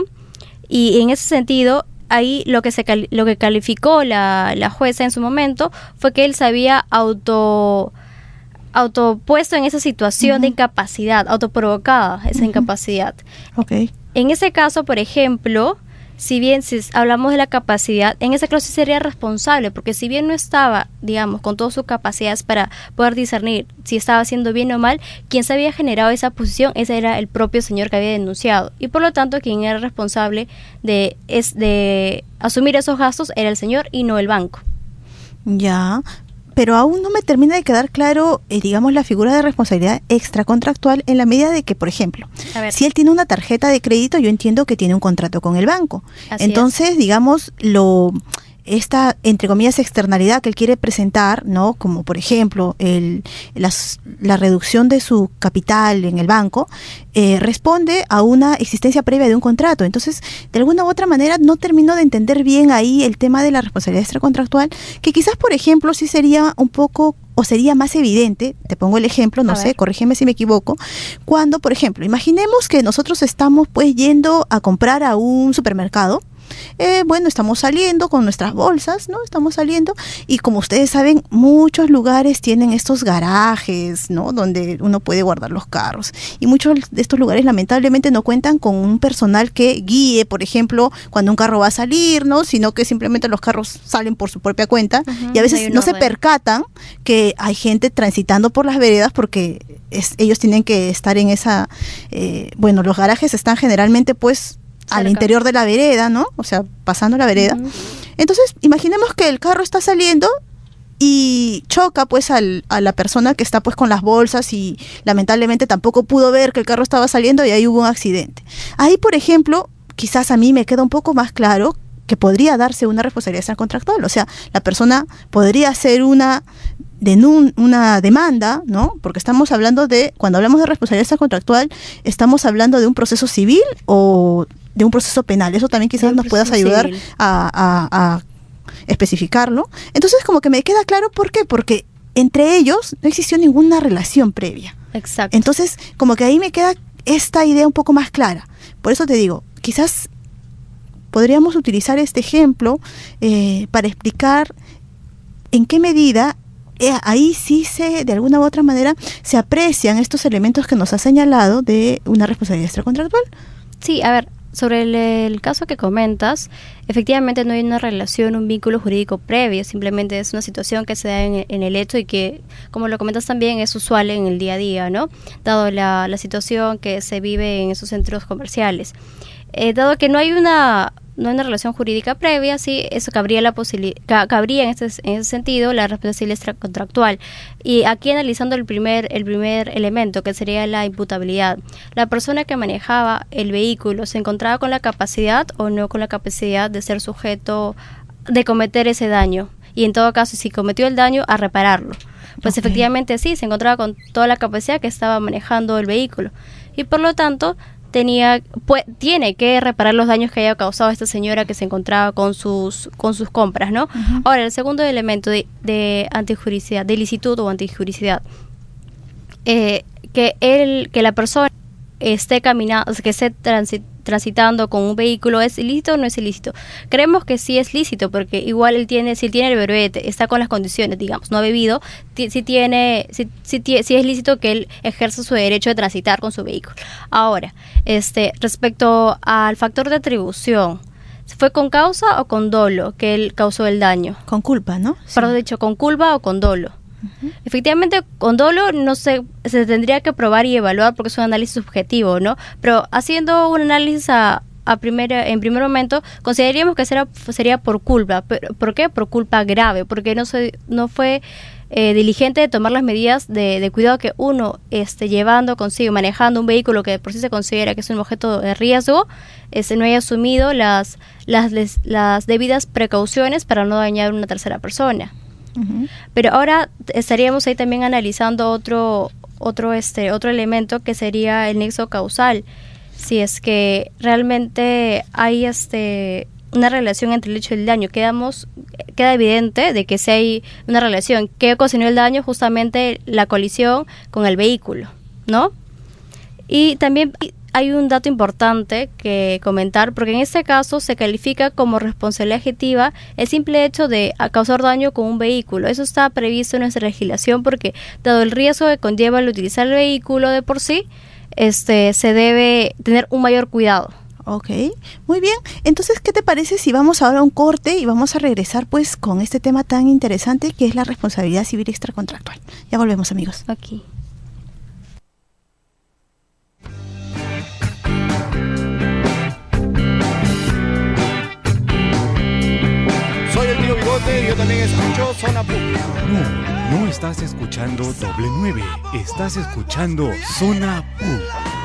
y en ese sentido, ahí lo que se cali- lo que calificó la, la jueza en su momento fue que él se había auto autopuesto en esa situación uh-huh. de incapacidad, autoprovocada esa uh-huh. incapacidad. Okay. En ese caso, por ejemplo, si bien si hablamos de la capacidad, en ese caso sí sería responsable, porque si bien no estaba, digamos, con todas sus capacidades para poder discernir si estaba haciendo bien o mal, quien se había generado esa posición, ese era el propio señor que había denunciado. Y por lo tanto, quien era responsable de, es de asumir esos gastos era el señor y no el banco. Ya, pero aún no me termina de quedar claro, eh, digamos, la figura de responsabilidad extracontractual en la medida de que, por ejemplo, si él tiene una tarjeta de crédito, yo entiendo que tiene un contrato con el banco. Así Entonces, es. digamos, lo esta, entre comillas, externalidad que él quiere presentar, ¿no? Como, por ejemplo, el, las, la reducción de su capital en el banco, eh, responde a una existencia previa de un contrato. Entonces, de alguna u otra manera, no termino de entender bien ahí el tema de la responsabilidad extracontractual, que quizás, por ejemplo, sí sería un poco o sería más evidente, te pongo el ejemplo, no a sé, ver. corrígeme si me equivoco, cuando, por ejemplo, imaginemos que nosotros estamos pues yendo a comprar a un supermercado. Eh, bueno, estamos saliendo con nuestras bolsas, ¿no? Estamos saliendo y como ustedes saben, muchos lugares tienen estos garajes, ¿no? Donde uno puede guardar los carros y muchos de estos lugares lamentablemente no cuentan con un personal que guíe, por ejemplo, cuando un carro va a salir, ¿no? Sino que simplemente los carros salen por su propia cuenta uh-huh, y a veces no se percatan que hay gente transitando por las veredas porque es, ellos tienen que estar en esa, eh, bueno, los garajes están generalmente pues Cerca. al interior de la vereda, ¿no? O sea, pasando la vereda. Uh-huh. Entonces, imaginemos que el carro está saliendo y choca pues al, a la persona que está pues con las bolsas y lamentablemente tampoco pudo ver que el carro estaba saliendo y ahí hubo un accidente. Ahí, por ejemplo, quizás a mí me queda un poco más claro que podría darse una responsabilidad extracontractual. O sea, la persona podría hacer una denun una demanda, ¿no? Porque estamos hablando de, cuando hablamos de responsabilidad extracontractual, estamos hablando de un proceso civil o de un proceso penal. Eso también quizás nos puedas ayudar a, a, a especificarlo. Entonces, como que me queda claro por qué, porque entre ellos no existió ninguna relación previa. Exacto. Entonces, como que ahí me queda esta idea un poco más clara. Por eso te digo, quizás podríamos utilizar este ejemplo eh, para explicar en qué medida eh, ahí sí se, de alguna u otra manera, se aprecian estos elementos que nos ha señalado de una responsabilidad extracontractual. Sí, a ver, sobre el, el caso que comentas, efectivamente no hay una relación, un vínculo jurídico previo, simplemente es una situación que se da en, en el hecho y que, como lo comentas también, es usual en el día a día, ¿no? Dado la, la situación que se vive en esos centros comerciales. Eh, dado que no hay una no hay una relación jurídica previa, sí, eso cabría la posibilidad, cabría en este en ese sentido la responsabilidad extracontractual. Y aquí analizando el primer el primer elemento, que sería la imputabilidad. La persona que manejaba el vehículo se encontraba con la capacidad o no con la capacidad de ser sujeto de cometer ese daño. Y en todo caso, si cometió el daño, a repararlo. Pues okay. Efectivamente sí, se encontraba con toda la capacidad que estaba manejando el vehículo. Y por lo tanto, tenía pues, tiene que reparar los daños que haya causado esta señora que se encontraba con sus con sus compras, ¿no? Uh-huh. Ahora, el segundo elemento de, de antijuricidad, de ilicitud o antijuricidad, eh, que el que la persona esté caminando, o sea, que esté transi- transitando con un vehículo, ¿es ilícito o no es ilícito? Creemos que sí es lícito, porque igual él tiene, si él tiene el brevete, está con las condiciones, digamos, no ha bebido, t- si tiene, si, si, t- si es lícito que él ejerza su derecho de transitar con su vehículo. Ahora, este, respecto al factor de atribución, ¿fue con causa o con dolo que él causó el daño? Con culpa, ¿no? Sí. Perdón, dicho, con culpa o con dolo. Uh-huh. Efectivamente, con dolo no se, se tendría que probar y evaluar porque es un análisis subjetivo, ¿no? Pero haciendo un análisis a, a primera, en primer momento, consideraríamos que será, sería por culpa. ¿Pero, ¿Por qué? Por culpa grave, porque no, se, no fue eh, diligente de tomar las medidas de, de cuidado que uno esté llevando consigo, manejando un vehículo que por sí se considera que es un objeto de riesgo, este, no haya asumido las, las, les, las debidas precauciones para no dañar a una tercera persona. Uh-huh. Pero ahora estaríamos ahí también analizando otro otro este otro elemento que sería el nexo causal, si es que realmente hay este una relación entre el hecho y el daño. Quedamos queda evidente de que si hay una relación. ¿Qué ocasionó el daño? Justamente la colisión con el vehículo, ¿no? Y también hay un dato importante que comentar, porque en este caso se califica como responsabilidad objetiva el simple hecho de causar daño con un vehículo. Eso está previsto en nuestra legislación porque, dado el riesgo que conlleva el utilizar el vehículo de por sí, este se debe tener un mayor cuidado. Ok, muy bien. Entonces, ¿qué te parece si vamos ahora a un corte y vamos a regresar pues con este tema tan interesante que es la responsabilidad civil extracontractual? Ya volvemos, amigos. Aquí. Soy el tío Bigote y yo también escucho Zona Puc. No, no estás escuchando Doble nueve, estás escuchando Zona Puc.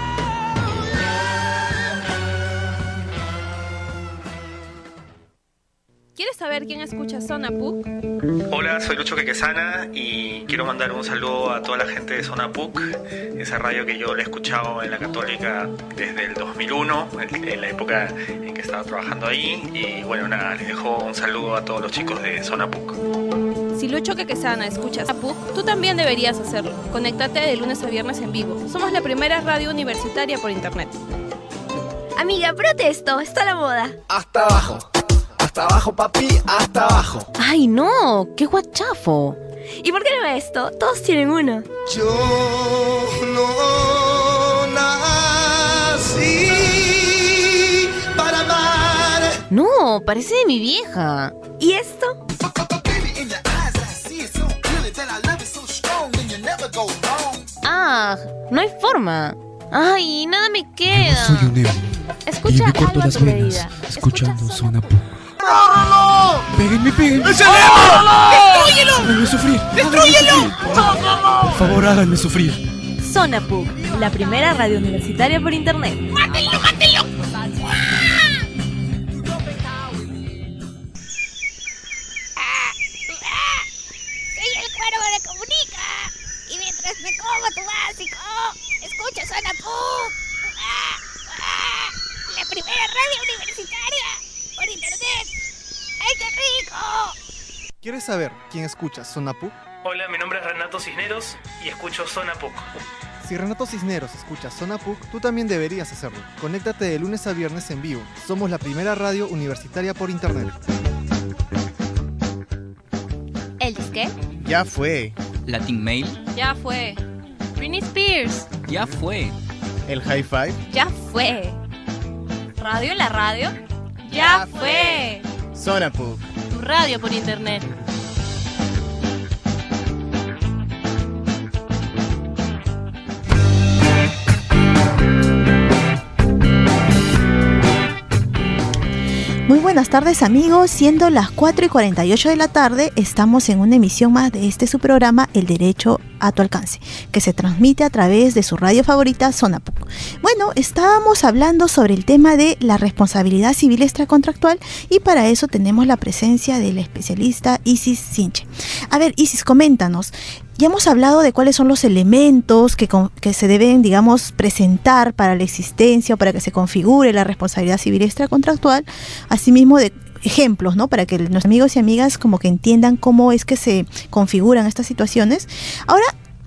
¿Quieres saber quién escucha Zona Puc? Hola, soy Lucho Quequesana y quiero mandar un saludo a toda la gente de Zona Puc, esa radio que yo la he escuchado en la Católica desde el dos mil uno, en la época en que estaba trabajando ahí. Y bueno, nada, les dejo un saludo a todos los chicos de Zona Puc. Si Lucho Quequesana escucha Zona Puc, tú también deberías hacerlo. Conéctate de lunes a viernes en vivo. Somos la primera radio universitaria por internet. Amiga, protesto, está la moda. Hasta abajo. Hasta abajo, papi, hasta abajo. Ay, no, qué guachafo. ¿Y por qué no esto? Todos tienen uno. Yo no nací para amar. No, parece de mi vieja. ¿Y esto? Ah, no hay forma. Ay, nada me queda. Soy un emo. Escucha, y me corto algo a las tu venas medida. escuchando Escucha Zona Puc. ¡No! ¡Péguenme, péguenme! ¡Es el emo! ¡Destrúyelo! ¡Háganme sufrir! ¡Destrúyelo! Por favor, háganme sufrir. Zona Puc, la primera radio universitaria por internet. ¡Mátenlo, mátenlo! ¿Quieres saber quién escucha Zona P U C? Hola, mi nombre es Renato Cisneros y escucho Zona P U C. Si Renato Cisneros escucha Zona P U C, tú también deberías hacerlo. Conéctate de lunes a viernes en vivo. Somos la primera radio universitaria por internet. ¿El disque? Ya fue. Latin Mail. Ya fue. Britney Spears. Ya fue. El High Five. Ya fue. Radio en la radio. Ya, ya fue. Zona P U C. Tu radio por internet. Muy buenas tardes amigos, siendo las cuatro y cuarenta y ocho de la tarde, estamos en una emisión más de este su programa El Derecho a tu Alcance, que se transmite a través de su radio favorita Zona P U C. Bueno, estábamos hablando sobre el tema de la responsabilidad civil extracontractual y para eso tenemos la presencia de la especialista Isis Sinche. A ver Isis, coméntanos. Ya hemos hablado de cuáles son los elementos que, que se deben, digamos, presentar para la existencia o para que se configure la responsabilidad civil extracontractual, asimismo de ejemplos, ¿no? Para que nuestros amigos y amigas como que entiendan cómo es que se configuran estas situaciones. Ahora,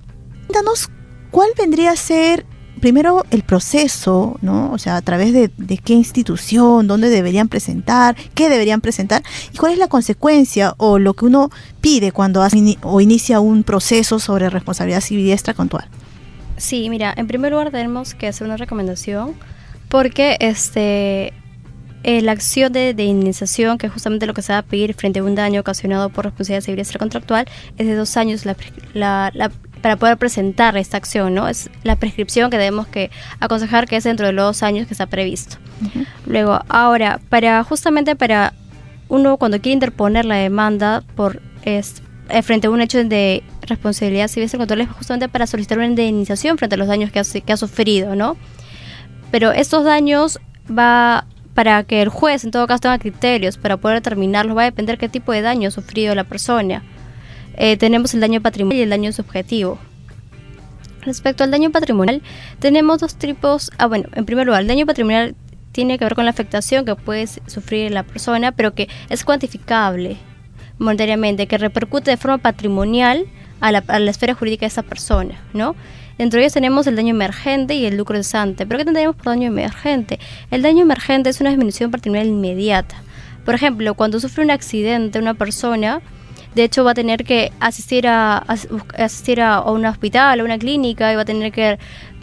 danos cuál vendría a ser primero el proceso, ¿no? O sea, a través de, de qué institución, dónde deberían presentar, qué deberían presentar y cuál es la consecuencia o lo que uno pide cuando hace in- o inicia un proceso sobre responsabilidad civil extracontractual. Sí, mira, en primer lugar tenemos que hacer una recomendación porque este eh, la acción de, de indemnización, que es justamente lo que se va a pedir frente a un daño ocasionado por responsabilidad civil extracontractual, es de dos años la, la, la para poder presentar esta acción, ¿no? Es la prescripción que debemos que aconsejar que es dentro de los dos años que está previsto. Uh-huh. Luego, ahora, para justamente para uno cuando quiere interponer la demanda por es, eh, frente a un hecho de responsabilidad civil extracontractual es justamente para solicitar una indemnización frente a los daños que ha, que ha sufrido, ¿no? Pero estos daños va para que el juez en todo caso tenga criterios para poder determinarlos, va a depender qué tipo de daño ha sufrido la persona. Eh, tenemos el daño patrimonial y el daño subjetivo. Respecto al daño patrimonial, tenemos dos tipos. Ah, bueno, en primer lugar, el daño patrimonial tiene que ver con la afectación que puede sufrir la persona, pero que es cuantificable monetariamente, que repercute de forma patrimonial a la, a la esfera jurídica de esa persona, ¿no? Dentro de ellos tenemos el daño emergente y el lucro cesante. ¿Pero qué entendemos por daño emergente? El daño emergente es una disminución patrimonial inmediata. Por ejemplo, cuando sufre un accidente una persona, de hecho va a tener que asistir a, a asistir a, a un hospital, a una clínica, y va a tener que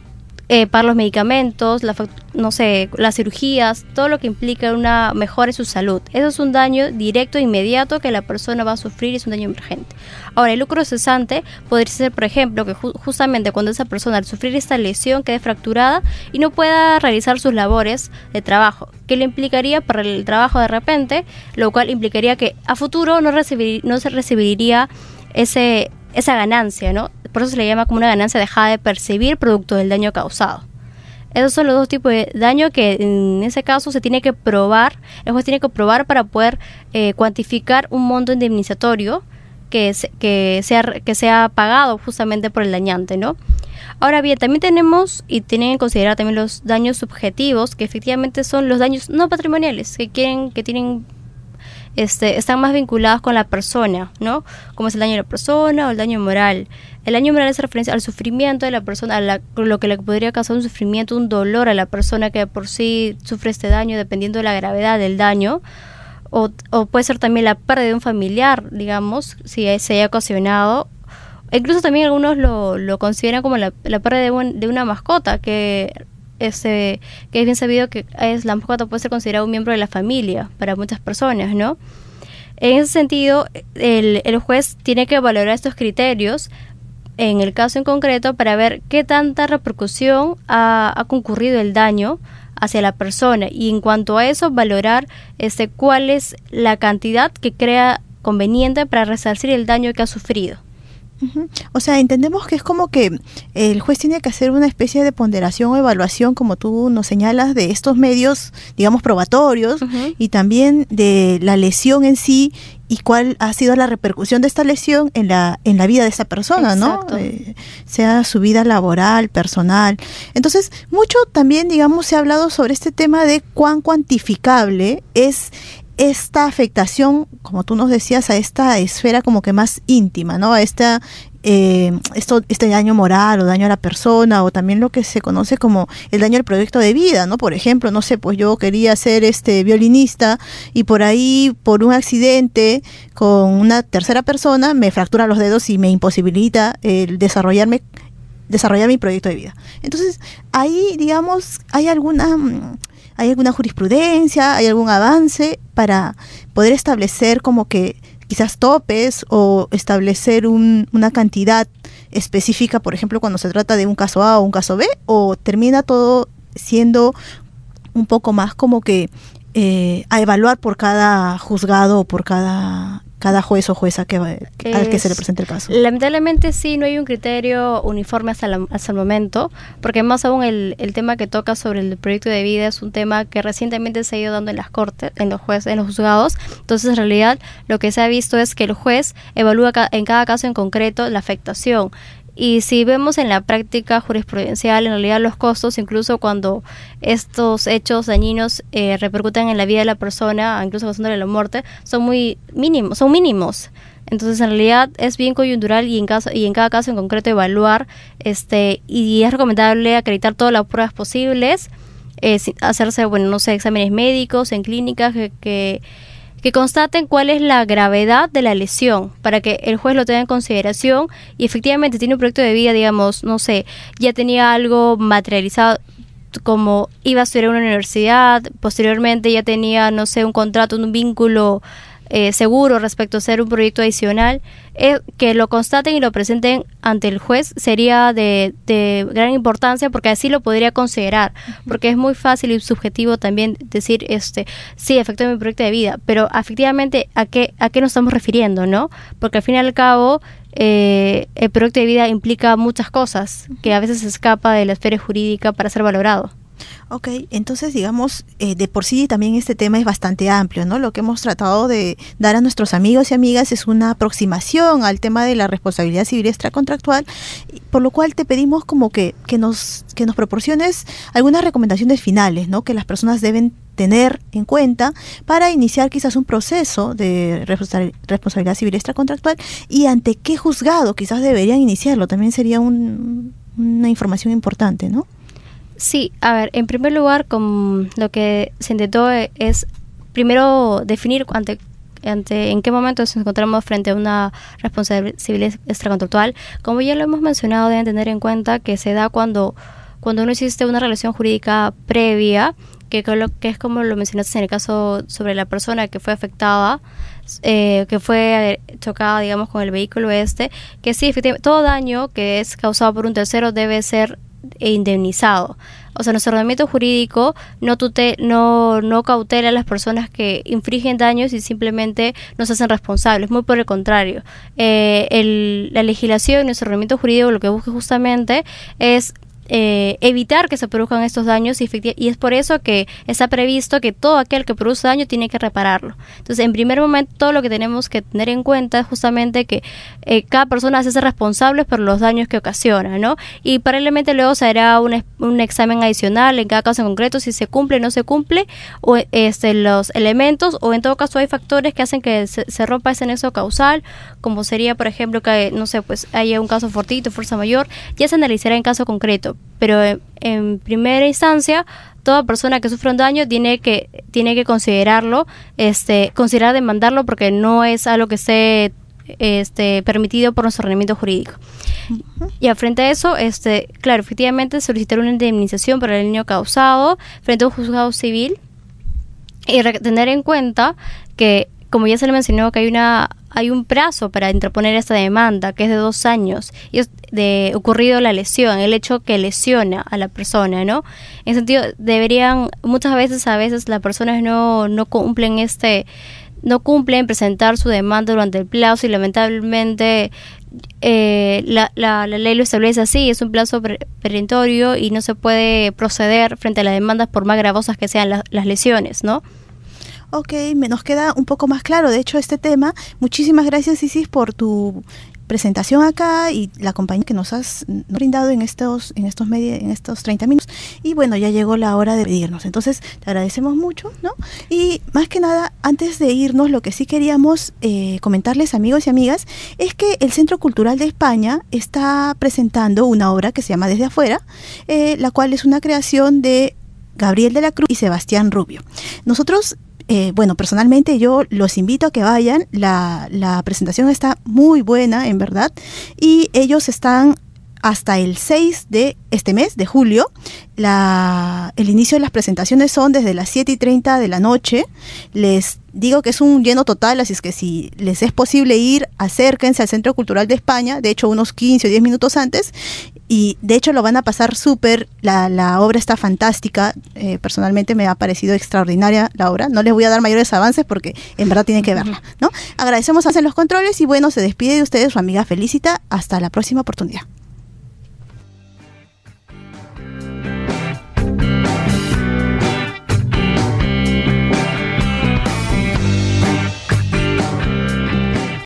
eh, pagar los medicamentos, la, no sé, las cirugías, todo lo que implica una mejora en su salud. Eso es un daño directo e inmediato que la persona va a sufrir y es un daño emergente. Ahora, el lucro cesante podría ser, por ejemplo, que ju- justamente cuando esa persona al sufrir esta lesión quede fracturada y no pueda realizar sus labores de trabajo, que le implicaría para el trabajo de repente, lo cual implicaría que a futuro no, recibir, no se recibiría ese, esa ganancia, ¿no? Por eso se le llama como una ganancia dejada de percibir producto del daño causado. Esos son los dos tipos de daño que en ese caso se tiene que probar, el juez tiene que probar para poder eh, cuantificar un monto indemnizatorio que, se, que, sea, que sea pagado justamente por el dañante, ¿no? Ahora bien, también tenemos y tienen que considerar también los daños subjetivos, que efectivamente son los daños no patrimoniales, que quieren, que tienen Este, están más vinculados con la persona, ¿no? Como es el daño de la persona o el daño moral. El daño moral es referencia al sufrimiento de la persona, a la, lo que le podría causar un sufrimiento, un dolor a la persona que por sí sufre este daño, dependiendo de la gravedad del daño. O, o puede ser también la pérdida de un familiar, digamos, si se haya ocasionado. Incluso también algunos lo, lo consideran como la, la pérdida de, un, de una mascota, que Este, que es bien sabido que es, la mascota puede ser considerada un miembro de la familia para muchas personas, ¿no? En ese sentido, el, el juez tiene que valorar estos criterios en el caso en concreto para ver qué tanta repercusión ha, ha concurrido el daño hacia la persona, y en cuanto a eso valorar este, cuál es la cantidad que crea conveniente para resarcir el daño que ha sufrido. Uh-huh. O sea, entendemos que es como que el juez tiene que hacer una especie de ponderación o evaluación, como tú nos señalas, de estos medios, digamos, probatorios, uh-huh, y también de la lesión en sí y cuál ha sido la repercusión de esta lesión en la en la vida de esa persona, exacto, ¿no? Eh, sea su vida laboral, personal. Entonces, mucho también, digamos, se ha hablado sobre este tema de cuán cuantificable es esta afectación, como tú nos decías, a esta esfera como que más íntima, ¿no? A esta Eh, esto, este daño moral o daño a la persona, o también lo que se conoce como el daño al proyecto de vida, ¿no? Por ejemplo, no sé, pues yo quería ser este violinista y por ahí, por un accidente con una tercera persona, me fractura los dedos y me imposibilita el desarrollarme, desarrollar mi proyecto de vida. Entonces, ahí, digamos, hay alguna... ¿Hay alguna jurisprudencia, hay algún avance para poder establecer como que quizás topes o establecer un, una cantidad específica, por ejemplo, cuando se trata de un caso A o un caso B, o termina todo siendo un poco más como que eh, a evaluar por cada juzgado o por cada cada juez o jueza que, que al que se le presente el caso? Lamentablemente sí, no hay un criterio uniforme hasta, la, hasta el momento, porque más aún el, el tema que toca sobre el proyecto de vida es un tema que recientemente se ha ido dando en las cortes, en los jueces, en los juzgados. Entonces, en realidad, lo que se ha visto es que el juez evalúa ca- en cada caso en concreto la afectación. Y si vemos en la práctica jurisprudencial, en realidad los costos, incluso cuando estos hechos dañinos eh, repercuten en la vida de la persona, incluso causándole la muerte, son muy mínimos, son mínimos. Entonces, en realidad es bien coyuntural y en caso y en cada caso en concreto evaluar, este y es recomendable acreditar todas las pruebas posibles, eh, hacerse, bueno, no sé, exámenes médicos en clínicas que, que que constaten cuál es la gravedad de la lesión, para que el juez lo tenga en consideración y efectivamente tiene un proyecto de vida, digamos, no sé, ya tenía algo materializado, como iba a estudiar en una universidad, posteriormente ya tenía, no sé, un contrato, un vínculo eh, seguro respecto a hacer un proyecto adicional, eh, que lo constaten y lo presenten ante el juez sería de, de gran importancia, porque así lo podría considerar, porque es muy fácil y subjetivo también decir, este sí, afectó mi proyecto de vida, pero efectivamente a qué, a qué nos estamos refiriendo, ¿no? Porque al fin y al cabo eh, el proyecto de vida implica muchas cosas que a veces se escapa de la esfera jurídica para ser valorado. Ok, entonces digamos, eh, de por sí también este tema es bastante amplio, ¿no? Lo que hemos tratado de dar a nuestros amigos y amigas es una aproximación al tema de la responsabilidad civil extracontractual, por lo cual te pedimos como que, que nos, que nos proporciones algunas recomendaciones finales, ¿no? Que las personas deben tener en cuenta para iniciar quizás un proceso de responsabilidad civil extracontractual, y ante qué juzgado quizás deberían iniciarlo. También sería un, una información importante, ¿no? Sí, a ver, en primer lugar, con lo que se intentó es primero definir ante, ante en qué momento nos encontramos frente a una responsabilidad civil extracontractual. Como ya lo hemos mencionado, deben tener en cuenta que se da cuando, cuando no existe una relación jurídica previa, que, que es como lo mencionaste en el caso sobre la persona que fue afectada, eh, que fue chocada, digamos, con el vehículo este, que sí, efectivamente, todo daño que es causado por un tercero debe ser indemnizado. O sea, nuestro ordenamiento jurídico no tute, no, no cautela a las personas que infringen daños y simplemente nos hacen responsables, muy por el contrario. Eh, el, la legislación y nuestro ordenamiento jurídico lo que busca justamente es Eh, evitar que se produzcan estos daños y, y es por eso que está previsto que todo aquel que produce daño tiene que repararlo. Entonces, en primer momento, todo lo que tenemos que tener en cuenta es justamente que eh, cada persona se hace responsable por los daños que ocasiona, ¿no? Y paralelamente luego se hará un, un examen adicional en cada caso en concreto, si se cumple o no se cumple, o este, los elementos, o en todo caso hay factores que hacen que se, se rompa ese nexo causal, como sería, por ejemplo, que, no sé, pues haya un caso fortuito, fuerza mayor, ya se analizará en caso concreto. Pero en, en primera instancia, toda persona que sufre un daño tiene que tiene que considerarlo, este, considerar demandarlo, porque no es algo que esté este, permitido por nuestro ordenamiento jurídico. Uh-huh. Y a frente a eso, este, claro, efectivamente solicitar una indemnización por el daño causado frente a un juzgado civil, y re- tener en cuenta que, como ya se le mencionó, que hay una hay un plazo para interponer esta demanda, que es de dos años, y es de ocurrido la lesión, el hecho que lesiona a la persona, ¿no? En sentido, deberían, muchas veces, a veces las personas no, no cumplen este, no cumplen presentar su demanda durante el plazo, y lamentablemente eh, la, la, la ley lo establece así, es un plazo pre- perentorio y no se puede proceder frente a las demandas por más gravosas que sean la, las lesiones, ¿no? Ok, me nos queda un poco más claro, de hecho, este tema. Muchísimas gracias, Isis, por tu presentación acá y la compañía que nos has brindado en estos en estos media, en estos treinta minutos. Y bueno, ya llegó la hora de pedirnos. Entonces, te agradecemos mucho, ¿no? Y más que nada, antes de irnos, lo que sí queríamos eh, comentarles, amigos y amigas, es que el Centro Cultural de España está presentando una obra que se llama Desde Afuera, eh, la cual es una creación de Gabriel de la Cruz y Sebastián Rubio. Nosotros, eh, bueno, personalmente yo los invito a que vayan. La, la presentación está muy buena, en verdad, y ellos están hasta el seis de este mes, de julio. La, el inicio de las presentaciones son desde las siete y treinta de la noche. Les digo que es un lleno total, así es que si les es posible ir, acérquense al Centro Cultural de España, de hecho unos quince o diez minutos antes, y de hecho lo van a pasar súper. La, la obra está fantástica, eh, personalmente me ha parecido extraordinaria la obra. No les voy a dar mayores avances porque en verdad tienen que verla, ¿no? Agradecemos a hacer los controles y bueno, se despide de ustedes su amiga Felicita. Hasta la próxima oportunidad.